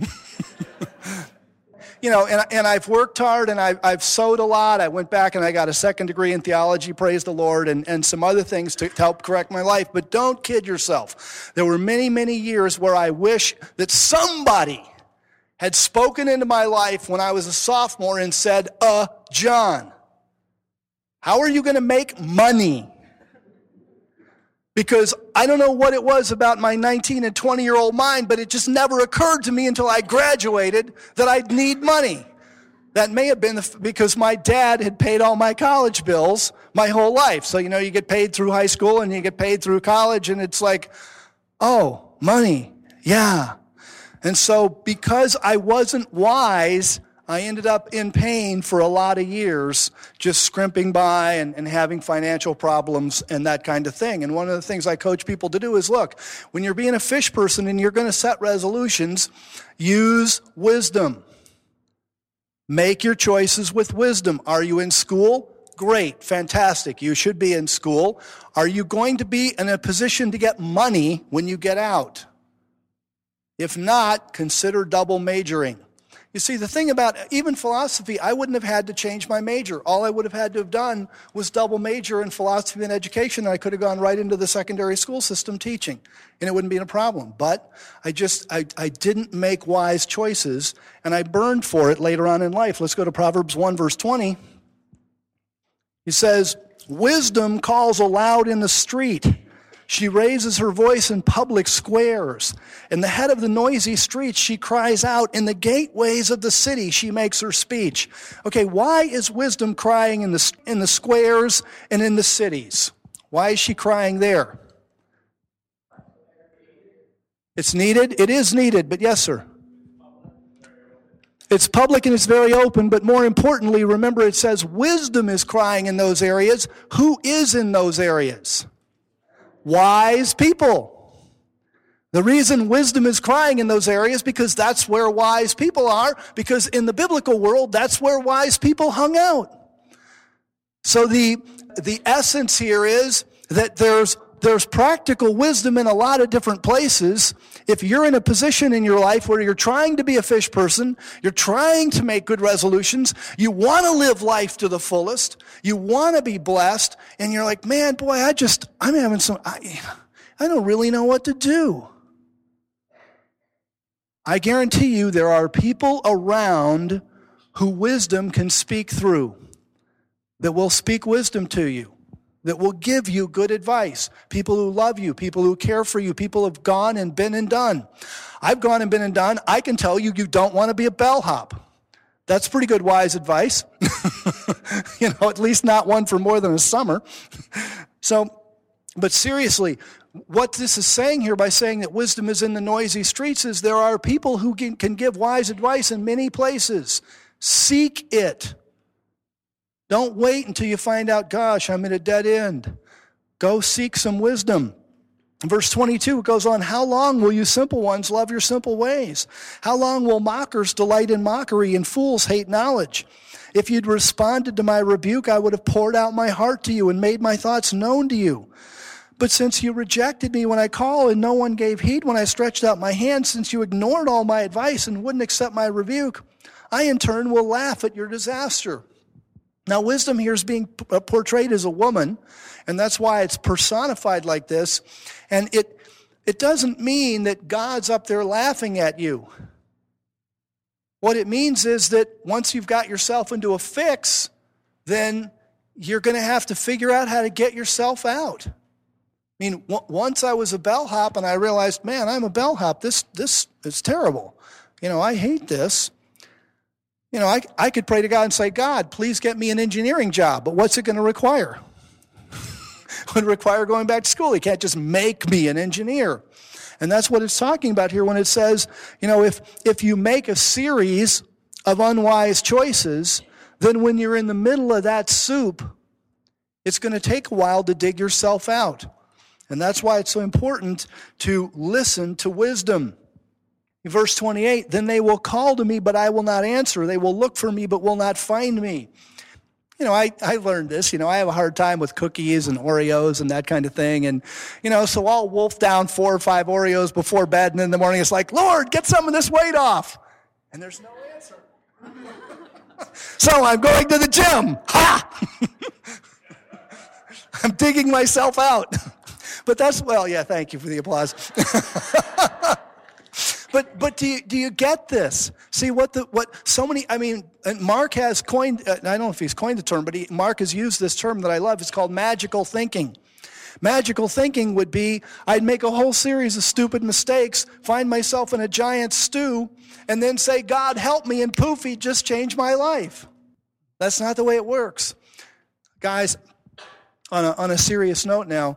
You know, and, and I've worked hard, and I've, I've sowed a lot. I went back and I got a second degree in theology, praise the Lord, and, and some other things to, to help correct my life. But don't kid yourself. There were many, many years where I wish that somebody had spoken into my life when I was a sophomore and said, uh, John, how are you going to make money? Because I don't know what it was about my nineteen and twenty-year-old mind, but it just never occurred to me until I graduated that I'd need money. That may have been the, because my dad had paid all my college bills my whole life. So, you know, you get paid through high school and you get paid through college, and it's like, oh, money, yeah. And so because I wasn't wise, I ended up in pain for a lot of years, just scrimping by and, and having financial problems and that kind of thing. And one of the things I coach people to do is, look, when you're being a fish person and you're going to set resolutions, use wisdom. Make your choices with wisdom. Are you in school? Great, fantastic. You should be in school. Are you going to be in a position to get money when you get out? If not, consider double majoring. You see, the thing about even philosophy, I wouldn't have had to change my major. All I would have had to have done was double major in philosophy and education, and I could have gone right into the secondary school system teaching, and it wouldn't be a problem. But I just, I, I didn't make wise choices, and I burned for it later on in life. Let's go to Proverbs one, verse twenty. He says, wisdom calls aloud in the street. She raises her voice in public squares. In the head of the noisy streets, she cries out. In the gateways of the city, she makes her speech. Okay, why is wisdom crying in the, in the squares and in the cities? Why is she crying there? It's needed? It is needed, but yes, sir. It's public and it's very open, but more importantly, remember it says wisdom is crying in those areas. Who is in those areas? Wise people. The reason wisdom is crying in those areas because that's where wise people are, because in the biblical world, that's where wise people hung out. So the, the essence here is that there's, there's practical wisdom in a lot of different places. If you're in a position in your life where you're trying to be a fish person, you're trying to make good resolutions, you want to live life to the fullest, you want to be blessed, and you're like, man, boy, I just, I'm having some, I, I don't really know what to do. I guarantee you there are people around who wisdom can speak through, that will speak wisdom to you, that will give you good advice, people who love you, people who care for you, people who have gone and been and done. I've gone and been and done. I can tell you, you don't want to be a bellhop. That's pretty good wise advice. You know, at least not one for more than a summer. So, but seriously, what this is saying here by saying that wisdom is in the noisy streets is there are people who can, can give wise advice in many places. Seek it. Don't wait until you find out, gosh, I'm at a dead end. Go seek some wisdom. Verse twenty-two, it goes on, how long will you simple ones love your simple ways? How long will mockers delight in mockery and fools hate knowledge? If you'd responded to my rebuke, I would have poured out my heart to you and made my thoughts known to you. But since you rejected me when I called and no one gave heed when I stretched out my hand, since you ignored all my advice and wouldn't accept my rebuke, I in turn will laugh at your disaster. Now, wisdom here is being portrayed as a woman, and that's why it's personified like this. And it it doesn't mean that God's up there laughing at you. What it means is that once you've got yourself into a fix, then you're going to have to figure out how to get yourself out. I mean, w- once I was a bellhop, and I realized, man, I'm a bellhop. This this is terrible. You know, I hate this. You know, I, I could pray to God and say, God, please get me an engineering job. But what's it going to require? It would require going back to school. He can't just make me an engineer. And that's what it's talking about here when it says, you know, if, if you make a series of unwise choices, then when you're in the middle of that soup, it's going to take a while to dig yourself out. And that's why it's so important to listen to wisdom. Verse twenty-eight, then they will call to me, but I will not answer. They will look for me, but will not find me. You know, I, I learned this. You know, I have a hard time with cookies and Oreos and that kind of thing. And, you know, so I'll wolf down four or five Oreos before bed, and in the morning it's like, Lord, get some of this weight off. And there's no answer. So I'm going to the gym. Ha! I'm digging myself out. But that's, well, yeah, thank you for the applause. But but do you, do you get this? See what the what so many, I mean, and Mark has coined, uh, I don't know if he's coined the term, but he, Mark has used this term that I love. It's called magical thinking. Magical thinking would be, I'd make a whole series of stupid mistakes, find myself in a giant stew, and then say, God help me, and poof, he just changed my life. That's not the way it works. Guys, on a, on a serious note now,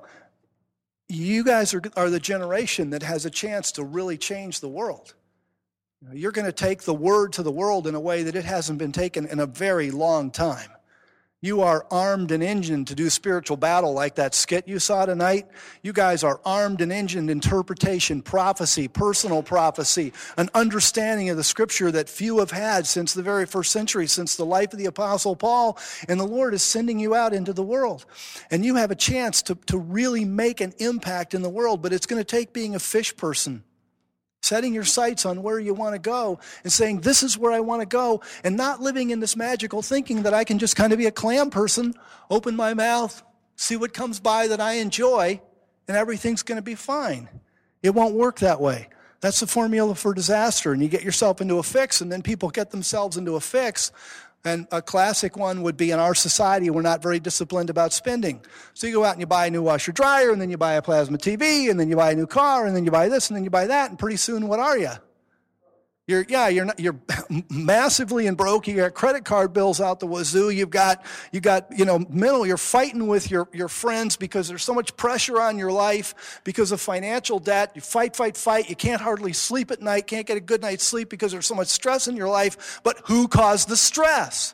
you guys are, are the generation that has a chance to really change the world. You're going to take the word to the world in a way that it hasn't been taken in a very long time. You are armed and engined to do spiritual battle like that skit you saw tonight. You guys are armed and engined interpretation, prophecy, personal prophecy, an understanding of the scripture that few have had since the very first century, since the life of the Apostle Paul. And the Lord is sending you out into the world. And you have a chance to, to really make an impact in the world, but it's going to take being a fish person. Setting your sights on where you want to go and saying, this is where I want to go, and not living in this magical thinking that I can just kind of be a clam person, open my mouth, see what comes by that I enjoy, and everything's going to be fine. It won't work that way. That's the formula for disaster, and you get yourself into a fix, and then people get themselves into a fix. And a classic one would be in our society, we're not very disciplined about spending. So you go out and you buy a new washer dryer, and then you buy a plasma T V, and then you buy a new car, and then you buy this, and then you buy that, and pretty soon, what are you? You're, yeah, you're not, you're massively in broke. You got credit card bills out the wazoo. You've got, you got, you know, mental, you're fighting with your, your friends because there's so much pressure on your life because of financial debt. You fight, fight, fight. You can't hardly sleep at night, can't get a good night's sleep because there's so much stress in your life. But who caused the stress?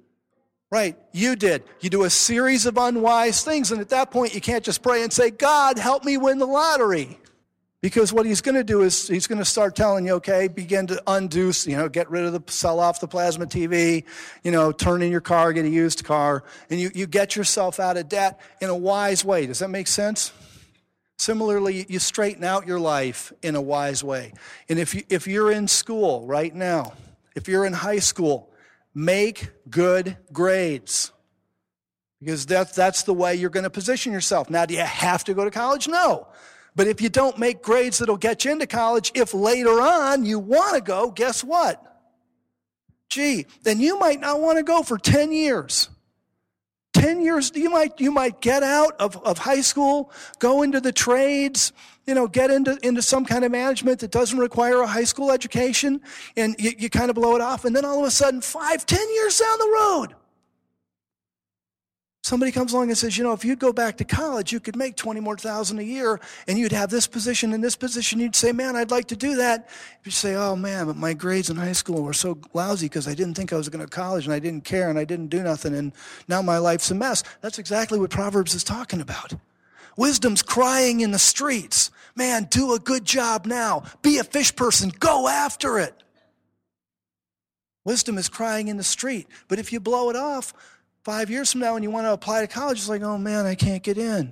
Right, you did. You do a series of unwise things, and at that point, you can't just pray and say, God, help me win the lottery. Because what he's going to do is he's going to start telling you, okay, begin to undo, you know, get rid of the, sell off the plasma T V, you know, turn in your car, get a used car, and you, you get yourself out of debt in a wise way. Does that make sense? Similarly, you straighten out your life in a wise way. And if you, if you're in school right now, if you're in high school, make good grades. Because that's, that's the way you're going to position yourself. Now, do you have to go to college? No. But if you don't make grades that'll get you into college, if later on you want to go, guess what? Gee, then you might not want to go for ten years. ten years, you might you might get out of, of high school, go into the trades, you know, get into, into some kind of management that doesn't require a high school education, and you, you kind of blow it off, and then all of a sudden, five, ten years down the road, somebody comes along and says, you know, if you'd go back to college, you could make twenty more thousand a year, and you'd have this position and this position. You'd say, man, I'd like to do that. You'd say, oh, man, but my grades in high school were so lousy because I didn't think I was going to college, and I didn't care, and I didn't do nothing, and now my life's a mess. That's exactly what Proverbs is talking about. Wisdom's crying in the streets. Man, do a good job now. Be a fish person. Go after it. Wisdom is crying in the street. But if you blow it off, Five years from now, when you want to apply to college, it's like, oh man, I can't get in.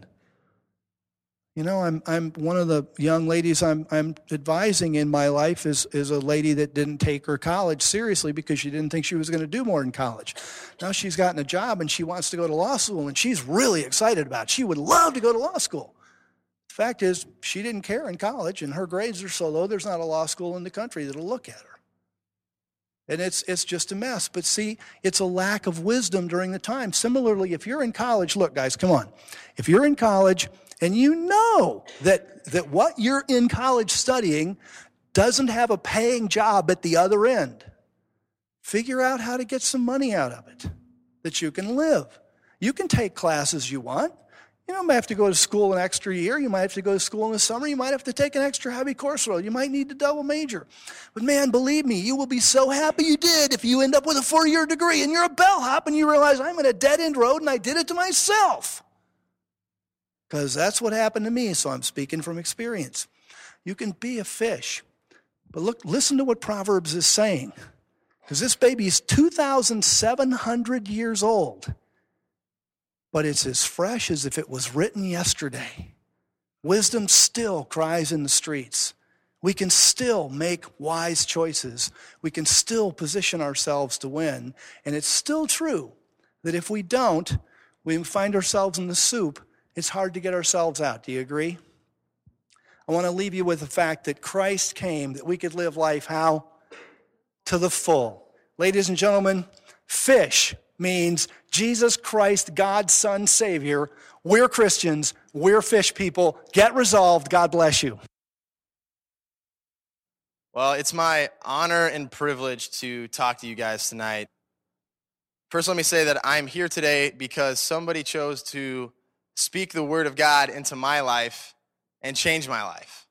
You know, I'm I'm one of the young ladies I'm I'm advising in my life is is a lady that didn't take her college seriously because she didn't think she was going to do more in college. Now she's gotten a job and she wants to go to law school, and she's really excited about it. She would love to go to law school. The fact is, she didn't care in college, and her grades are so low, there's not a law school in the country that'll look at her. And it's it's just a mess. But see, it's a lack of wisdom during the time. Similarly, if you're in college, look, guys, come on. If you're in college and you know that, that what you're in college studying doesn't have a paying job at the other end, figure out how to get some money out of it, that you can live. You can take classes you want. You know, you might have to go to school an extra year. You might have to go to school in the summer. You might have to take an extra heavy course load. You might need to double major. But man, believe me, you will be so happy you did if you end up with a four-year degree and you're a bellhop and you realize I'm in a dead-end road and I did it to myself. Because that's what happened to me, so I'm speaking from experience. You can be a fish. But look, listen to what Proverbs is saying. Because this baby is two thousand seven hundred years old. But it's as fresh as if it was written yesterday. Wisdom still cries in the streets. We can still make wise choices. We can still position ourselves to win. And it's still true that if we don't, we find ourselves in the soup. It's hard to get ourselves out. Do you agree? I want to leave you with the fact that Christ came that we could live life how? To the full. Ladies and gentlemen, fish means Jesus Christ, God's Son, Savior. We're Christians. We're fish people. Get resolved. God bless you. Well, it's my honor and privilege to talk to you guys tonight. First, let me say that I'm here today because somebody chose to speak the word of God into my life and change my life.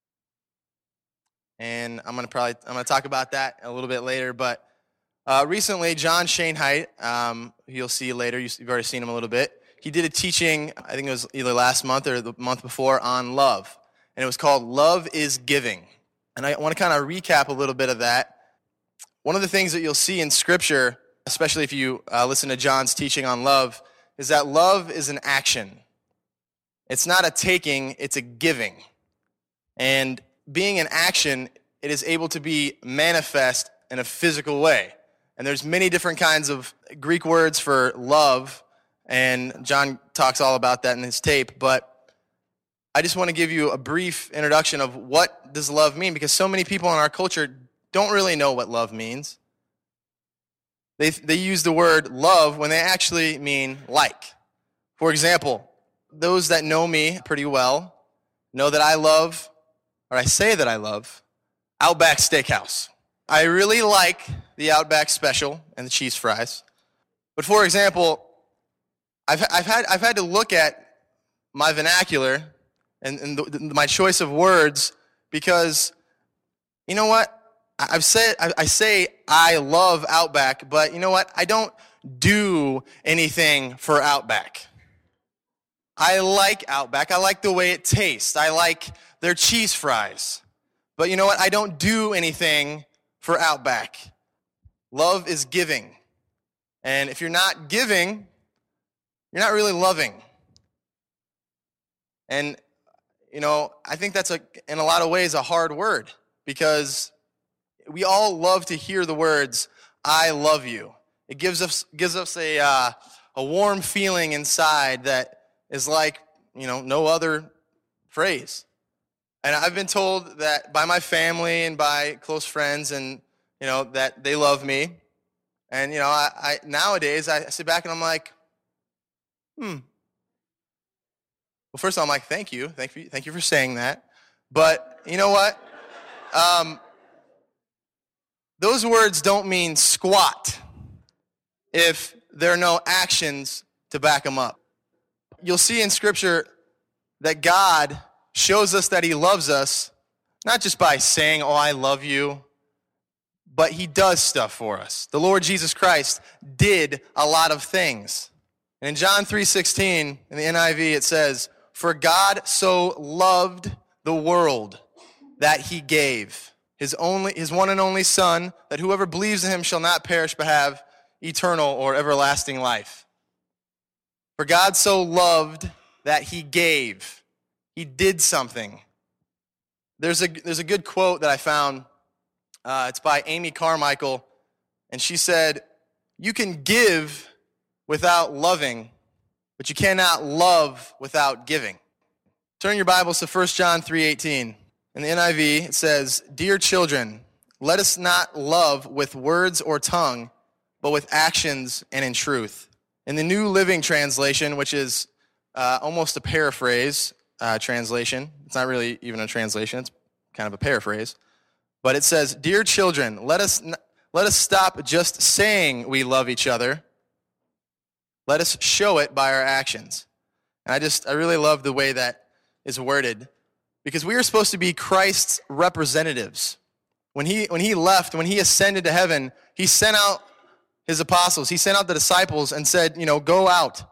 And I'm going to probably I'm going to talk about that a little bit later. But uh, recently, John Shainheit, um, you'll see later. You've already seen him a little bit. He did a teaching. I think it was either last month or the month before on love, and it was called "Love is Giving." And I want to kind of recap a little bit of that. One of the things that you'll see in Scripture, especially if you uh, listen to John's teaching on love, is that love is an action. It's not a taking, it's a giving. And being an action, it is able to be manifest in a physical way. And there's many different kinds of Greek words for love, and John talks all about that in his tape, but I just want to give you a brief introduction of what does love mean, because so many people in our culture don't really know what love means. They they use the word love when they actually mean like. For example, those that know me pretty well know that I love, or I say that I love, Outback Steakhouse. I really like the Outback Special and the cheese fries. But for example, I've I've had I've had to look at my vernacular and, and the, the, my choice of words, because you know what? I've said I, I say I love Outback, but you know what? I don't do anything for Outback. I like Outback. I like the way it tastes. I like their cheese fries. But you know what? I don't do anything for Outback. Love is giving. And if you're not giving, you're not really loving. And you know, I think that's a, in a lot of ways, a hard word, because we all love to hear the words, I love you. It gives us gives us a uh, a warm feeling inside that is like, you know, no other phrase. And I've been told that by my family and by close friends, and, you know, that they love me. And, you know, I, I nowadays, I sit back and I'm like, hmm. Well, first of all, I'm like, thank you. Thank you, thank you for saying that. But you know what? Um, those words don't mean squat if there are no actions to back them up. You'll see in Scripture that God shows us that he loves us, not just by saying, oh, I love you, but he does stuff for us. The Lord Jesus Christ did a lot of things. And in John three sixteen, in the N I V, it says, for God so loved the world that he gave his only, his one and only Son, that whoever believes in him shall not perish but have eternal or everlasting life. For God so loved that he gave. He did something. There's a, there's a good quote that I found. Uh, it's by Amy Carmichael, and she said, you can give without loving, but you cannot love without giving. Turn your Bibles to First John three eighteen. In the N I V, it says, dear children, let us not love with words or tongue, but with actions and in truth. In the New Living Translation, which is uh, almost a paraphrase uh, translation, it's not really even a translation, it's kind of a paraphrase, but it says, dear children, let us n- let us stop just saying we love each other. Let us show it by our actions. And I just, I really love the way that is worded, because we are supposed to be Christ's representatives. When he, when he left, when he ascended to heaven, he sent out his apostles. He sent out the disciples and said, you know, go out.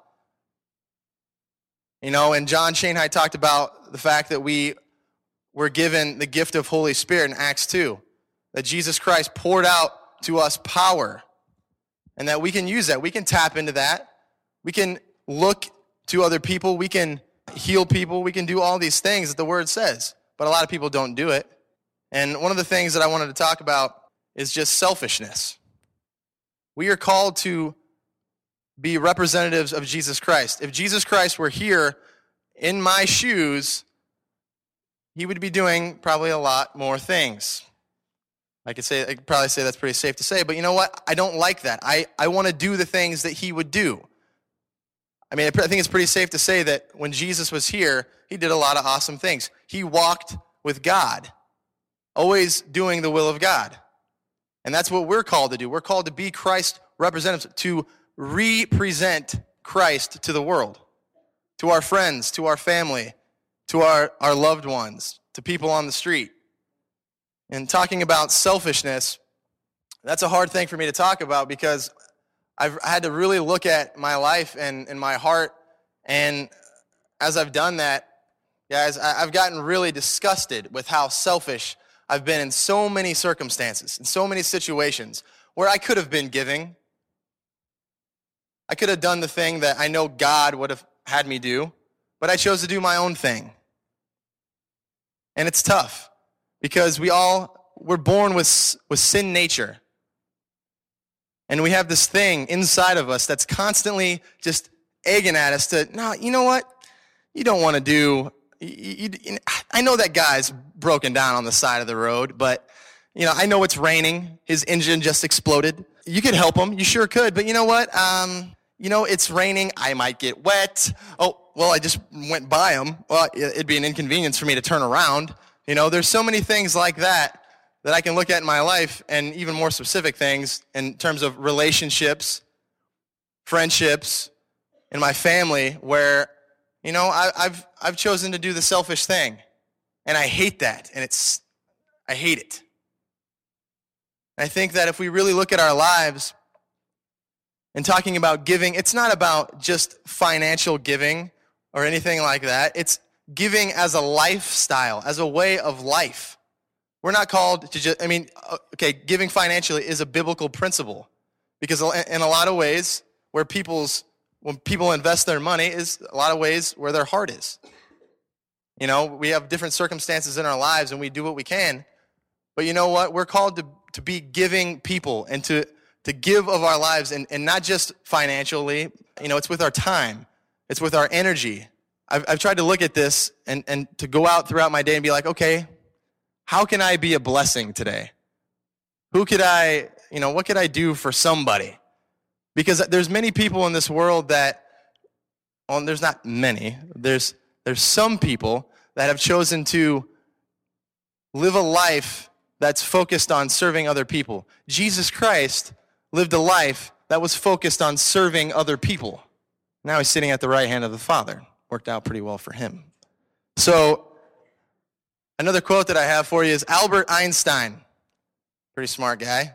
You know, and John Shainheit talked about the fact that we were given the gift of Holy Spirit in Acts two, that Jesus Christ poured out to us power, and that we can use that. We can tap into that. We can look to other people. We can heal people. We can do all these things that the Word says, but a lot of people don't do it. And one of the things that I wanted to talk about is just selfishness. We are called to be representatives of Jesus Christ. If Jesus Christ were here in my shoes, he would be doing probably a lot more things. I could say, I could probably say that's pretty safe to say, but you know what? I don't like that. I, I want to do the things that he would do. I mean, I think it's pretty safe to say that when Jesus was here, he did a lot of awesome things. He walked with God, always doing the will of God. And that's what we're called to do. We're called to be Christ representatives, to represent Christ to the world, to our friends, to our family, to our, our loved ones, to people on the street. And talking about selfishness, that's a hard thing for me to talk about because I've I had to really look at my life and, and my heart. And as I've done that, guys, I, I've gotten really disgusted with how selfish I've been in so many circumstances, in so many situations where I could have been giving. I could have done the thing that I know God would have had me do, but I chose to do my own thing. And it's tough because we all, we're born with, with sin nature. And we have this thing inside of us that's constantly just egging at us to, no, you know what? You don't want to do, you, you, I know that guy's broken down on the side of the road, but, you know, I know it's raining. His engine just exploded. You could help him. You sure could. But you know what? Um, you know, it's raining. I might get wet. Oh, well, I just went by him. Well, it'd be an inconvenience for me to turn around. You know, there's so many things like that that I can look at in my life, and even more specific things in terms of relationships, friendships, in my family, where, you know, I, I've I've chosen to do the selfish thing, and I hate that, and it's I hate it. And I think that if we really look at our lives and talking about giving, it's not about just financial giving or anything like that. It's giving as a lifestyle, as a way of life. We're not called to just, I mean, okay, giving financially is a biblical principle because in a lot of ways where people's, when people invest their money is a lot of ways where their heart is. You know, we have different circumstances in our lives and we do what we can, but you know what? We're called to, to be giving people and to, to give of our lives and, and not just financially, you know, it's with our time, it's with our energy. I've, I've tried to look at this and, and to go out throughout my day and be like, okay, how can I be a blessing today? Who could I, you know, what could I do for somebody? Because there's many people in this world that, well, there's not many, there's there's some people that have chosen to live a life that's focused on serving other people. Jesus Christ lived a life that was focused on serving other people. Now he's sitting at the right hand of the Father. Worked out pretty well for him. So, another quote that I have for you is Albert Einstein, pretty smart guy.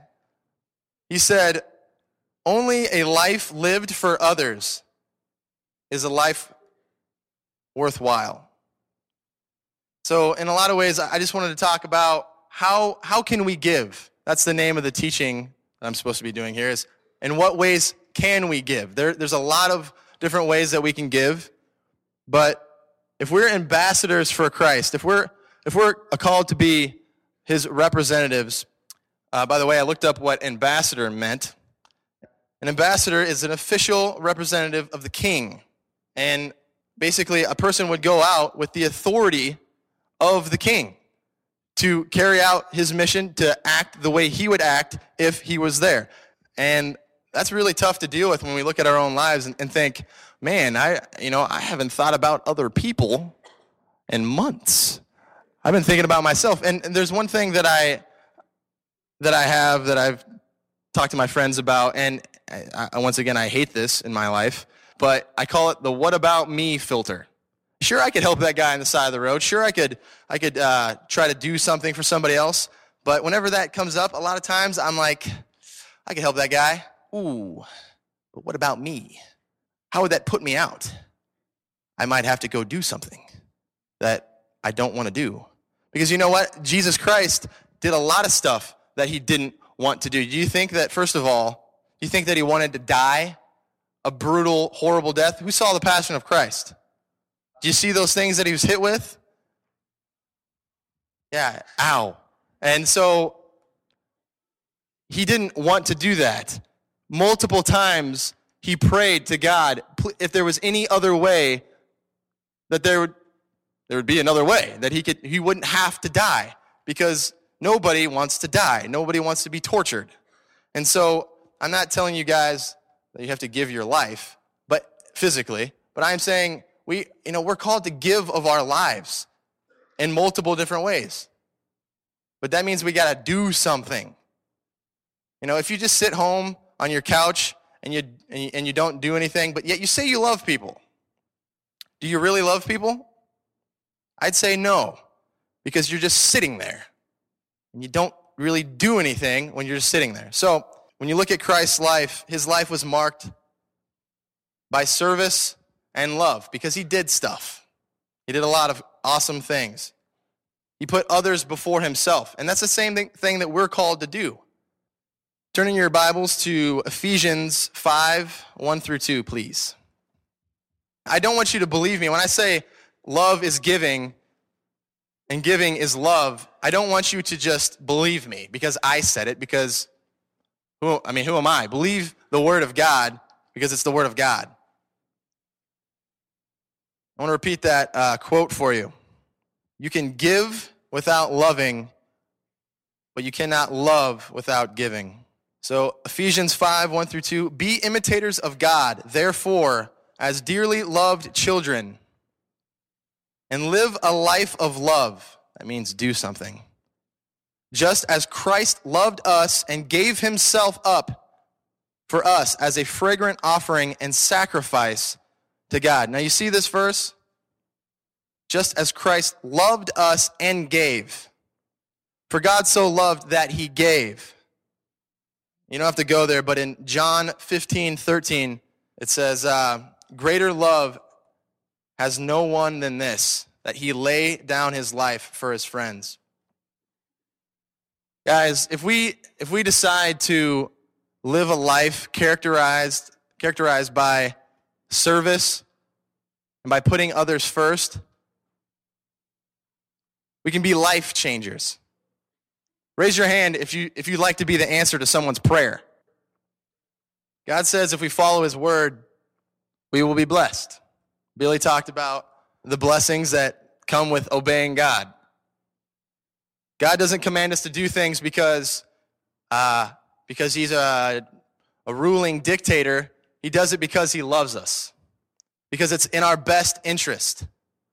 He said, only a life lived for others is a life worthwhile. So in a lot of ways, I just wanted to talk about how, how can we give? That's the name of the teaching that I'm supposed to be doing here is, in what ways can we give? There, there's a lot of different ways that we can give, but if we're ambassadors for Christ, if we're If we're called to be his representatives, uh, by the way, I looked up what ambassador meant. An ambassador is an official representative of the king. And basically, a person would go out with the authority of the king to carry out his mission, to act the way he would act if he was there. And that's really tough to deal with when we look at our own lives and, and think, man, I, you know, I haven't thought about other people in months. I've been thinking about myself, and, and there's one thing that I that I have that I've talked to my friends about, and I, I, once again, I hate this in my life, but I call it the "what about me" filter. Sure, I could help that guy on the side of the road. Sure, I could I could uh, try to do something for somebody else, but whenever that comes up, a lot of times I'm like, I could help that guy. Ooh, but what about me? How would that put me out? I might have to go do something that I don't want to do. Because you know what? Jesus Christ did a lot of stuff that he didn't want to do. Do you think that, first of all, do you think that he wanted to die a brutal, horrible death? Who saw the Passion of Christ? Do you see those things that he was hit with? Yeah, ow. And so he didn't want to do that. Multiple times he prayed to God if there was any other way that there would there would be another way that he could he wouldn't have to die, because nobody wants to die. Nobody wants to be tortured. And so I'm not telling you guys that you have to give your life, but physically, but I'm saying we, you know, we're called to give of our lives in multiple different ways. But that means we got to do something. You know, if you just sit home on your couch and you, and you and you don't do anything, but yet you say you love people, do you really love people? I'd say no, because you're just sitting there and you don't really do anything when you're just sitting there. So when you look at Christ's life, his life was marked by service and love, because he did stuff. He did a lot of awesome things. He put others before himself, and that's the same thing, thing that we're called to do. Turn in your Bibles to Ephesians five, one through two, please. I don't want you to believe me. When I say love is giving and giving is love, I don't want you to just believe me because I said it, because, who, I mean, who am I? Believe the Word of God because it's the Word of God. I want to repeat that uh, quote for you. You can give without loving, but you cannot love without giving. So Ephesians five, one through two, be imitators of God, therefore, as dearly loved children, and live a life of love. That means do something. Just as Christ loved us and gave himself up for us as a fragrant offering and sacrifice to God. Now you see this verse? Just as Christ loved us and gave. For God so loved that he gave. You don't have to go there, but in John fifteen, thirteen, it says, uh, greater love has no one than this, that he lay down his life for his friends. Guys, if we if we decide to live a life characterized characterized by service and by putting others first, we can be life changers. Raise your hand if you if you'd like to be the answer to someone's prayer. God says if we follow his word, we will be blessed. Billy talked about the blessings that come with obeying God. God doesn't command us to do things because uh, because he's a, a ruling dictator. He does it because he loves us, because it's in our best interest.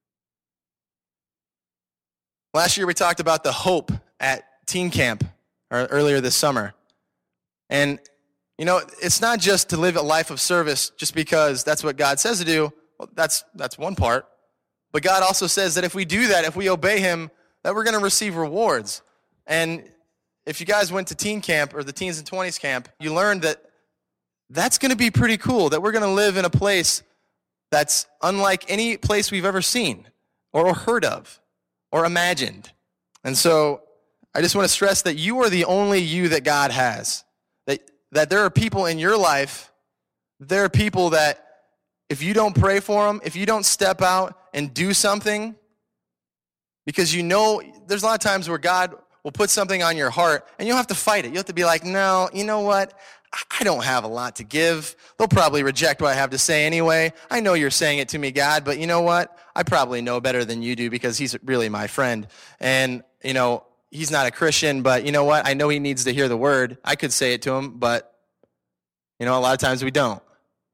Last year we talked about the hope at teen camp, or earlier this summer. And, you know, it's not just to live a life of service just because that's what God says to do. Well, that's that's one part. But God also says that if we do that, if we obey him, that we're going to receive rewards. And if you guys went to teen camp or the teens and twenties camp, you learned that that's going to be pretty cool, that we're going to live in a place that's unlike any place we've ever seen or heard of or imagined. And so I just want to stress that you are the only you that God has. That that there are people in your life, there are people that if you don't pray for them, if you don't step out and do something, because you know, there's a lot of times where God will put something on your heart and you'll have to fight it. You have to be like, no, you know what? I don't have a lot to give. They'll probably reject what I have to say anyway. I know you're saying it to me, God, but you know what? I probably know better than you do because he's really my friend. And, you know, he's not a Christian, but you know what? I know he needs to hear the word. I could say it to him, but, you know, a lot of times we don't.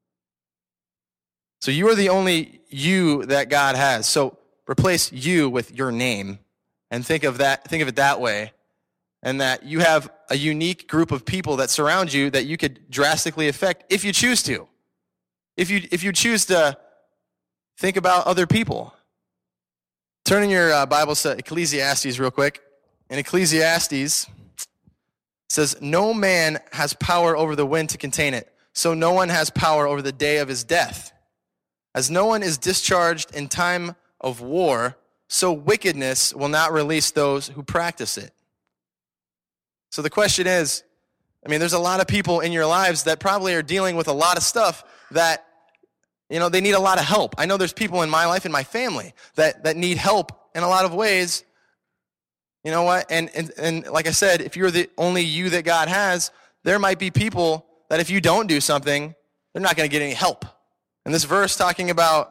So you are the only you that God has. So replace you with your name and think of that, think of it that way. And that you have a unique group of people that surround you that you could drastically affect if you choose to. If you if you choose to think about other people. Turn in your uh, Bibles to Ecclesiastes real quick. In Ecclesiastes, it says, no man has power over the wind to contain it, so no one has power over the day of his death. As no one is discharged in time of war, so wickedness will not release those who practice it. So the question is, I mean, there's a lot of people in your lives that probably are dealing with a lot of stuff that, you know, they need a lot of help. I know there's people in my life, in my family, that, that need help in a lot of ways. You know what? And, and, and like I said, if you're the only you that God has, there might be people that if you don't do something, they're not going to get any help. And this verse talking about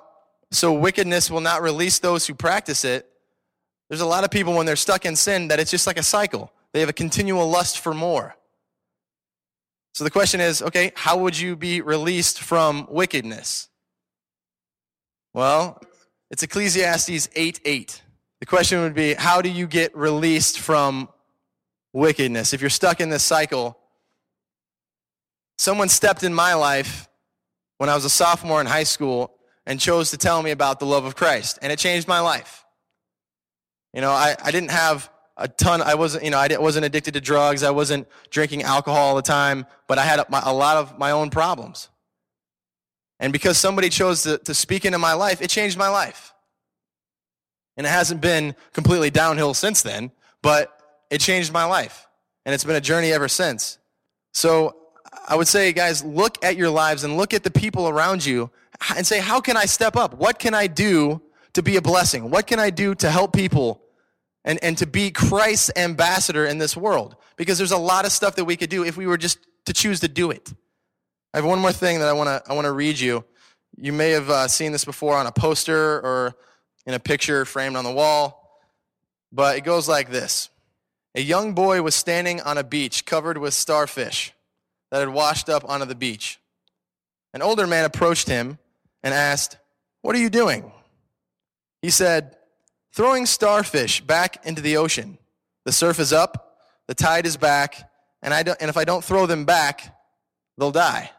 so wickedness will not release those who practice it. There's a lot of people when they're stuck in sin that it's just like a cycle. They have a continual lust for more. So the question is, okay, how would you be released from wickedness? Well, it's Ecclesiastes eight eight. The question would be, how do you get released from wickedness? If you're stuck in this cycle, someone stepped in my life when I was a sophomore in high school and chose to tell me about the love of Christ, and it changed my life. You know, I, I didn't have a ton, I wasn't, you know, I wasn't addicted to drugs, I wasn't drinking alcohol all the time, but I had a, a lot of my own problems. And because somebody chose to, to speak into my life, it changed my life. And it hasn't been completely downhill since then, but it changed my life. And it's been a journey ever since. So I would say, guys, look at your lives and look at the people around you and say, how can I step up? What can I do to be a blessing? What can I do to help people and, and to be Christ's ambassador in this world? Because there's a lot of stuff that we could do if we were just to choose to do it. I have one more thing that I want to I want to read you. You may have uh, seen this before on a poster or in a picture framed on the wall, but it goes like this. A young boy was standing on a beach covered with starfish that had washed up onto the beach. An older man approached him and asked, "What are you doing?" He said, "Throwing starfish back into the ocean. The surf is up, the tide is back, and I don't, and if I don't throw them back, they'll die."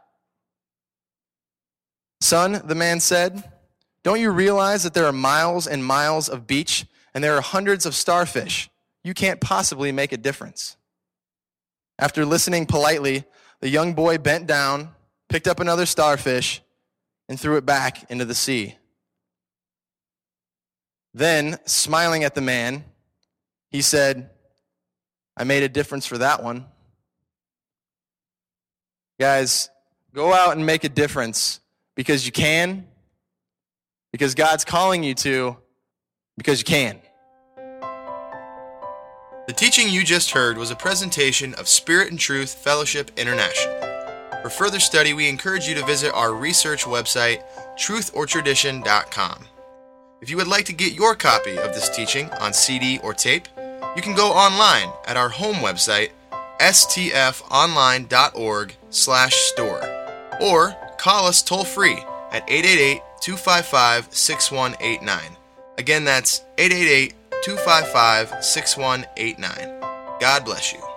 "Son," the man said, "don't you realize that there are miles and miles of beach and there are hundreds of starfish? You can't possibly make a difference." After listening politely, the young boy bent down, picked up another starfish, and threw it back into the sea. Then, smiling at the man, he said, "I made a difference for that one." Guys, go out and make a difference because you can, because God's calling you to, because you can. The teaching you just heard was a presentation of Spirit and Truth Fellowship International. For further study, we encourage you to visit our research website, truth or tradition dot com. If you would like to get your copy of this teaching on C D or tape, you can go online at our home website, s t f online dot org slash store, or call us toll-free at eight eight eight, two five five, six one eight nine. Again, that's eight eight eight, two five five, six one eight nine. God bless you.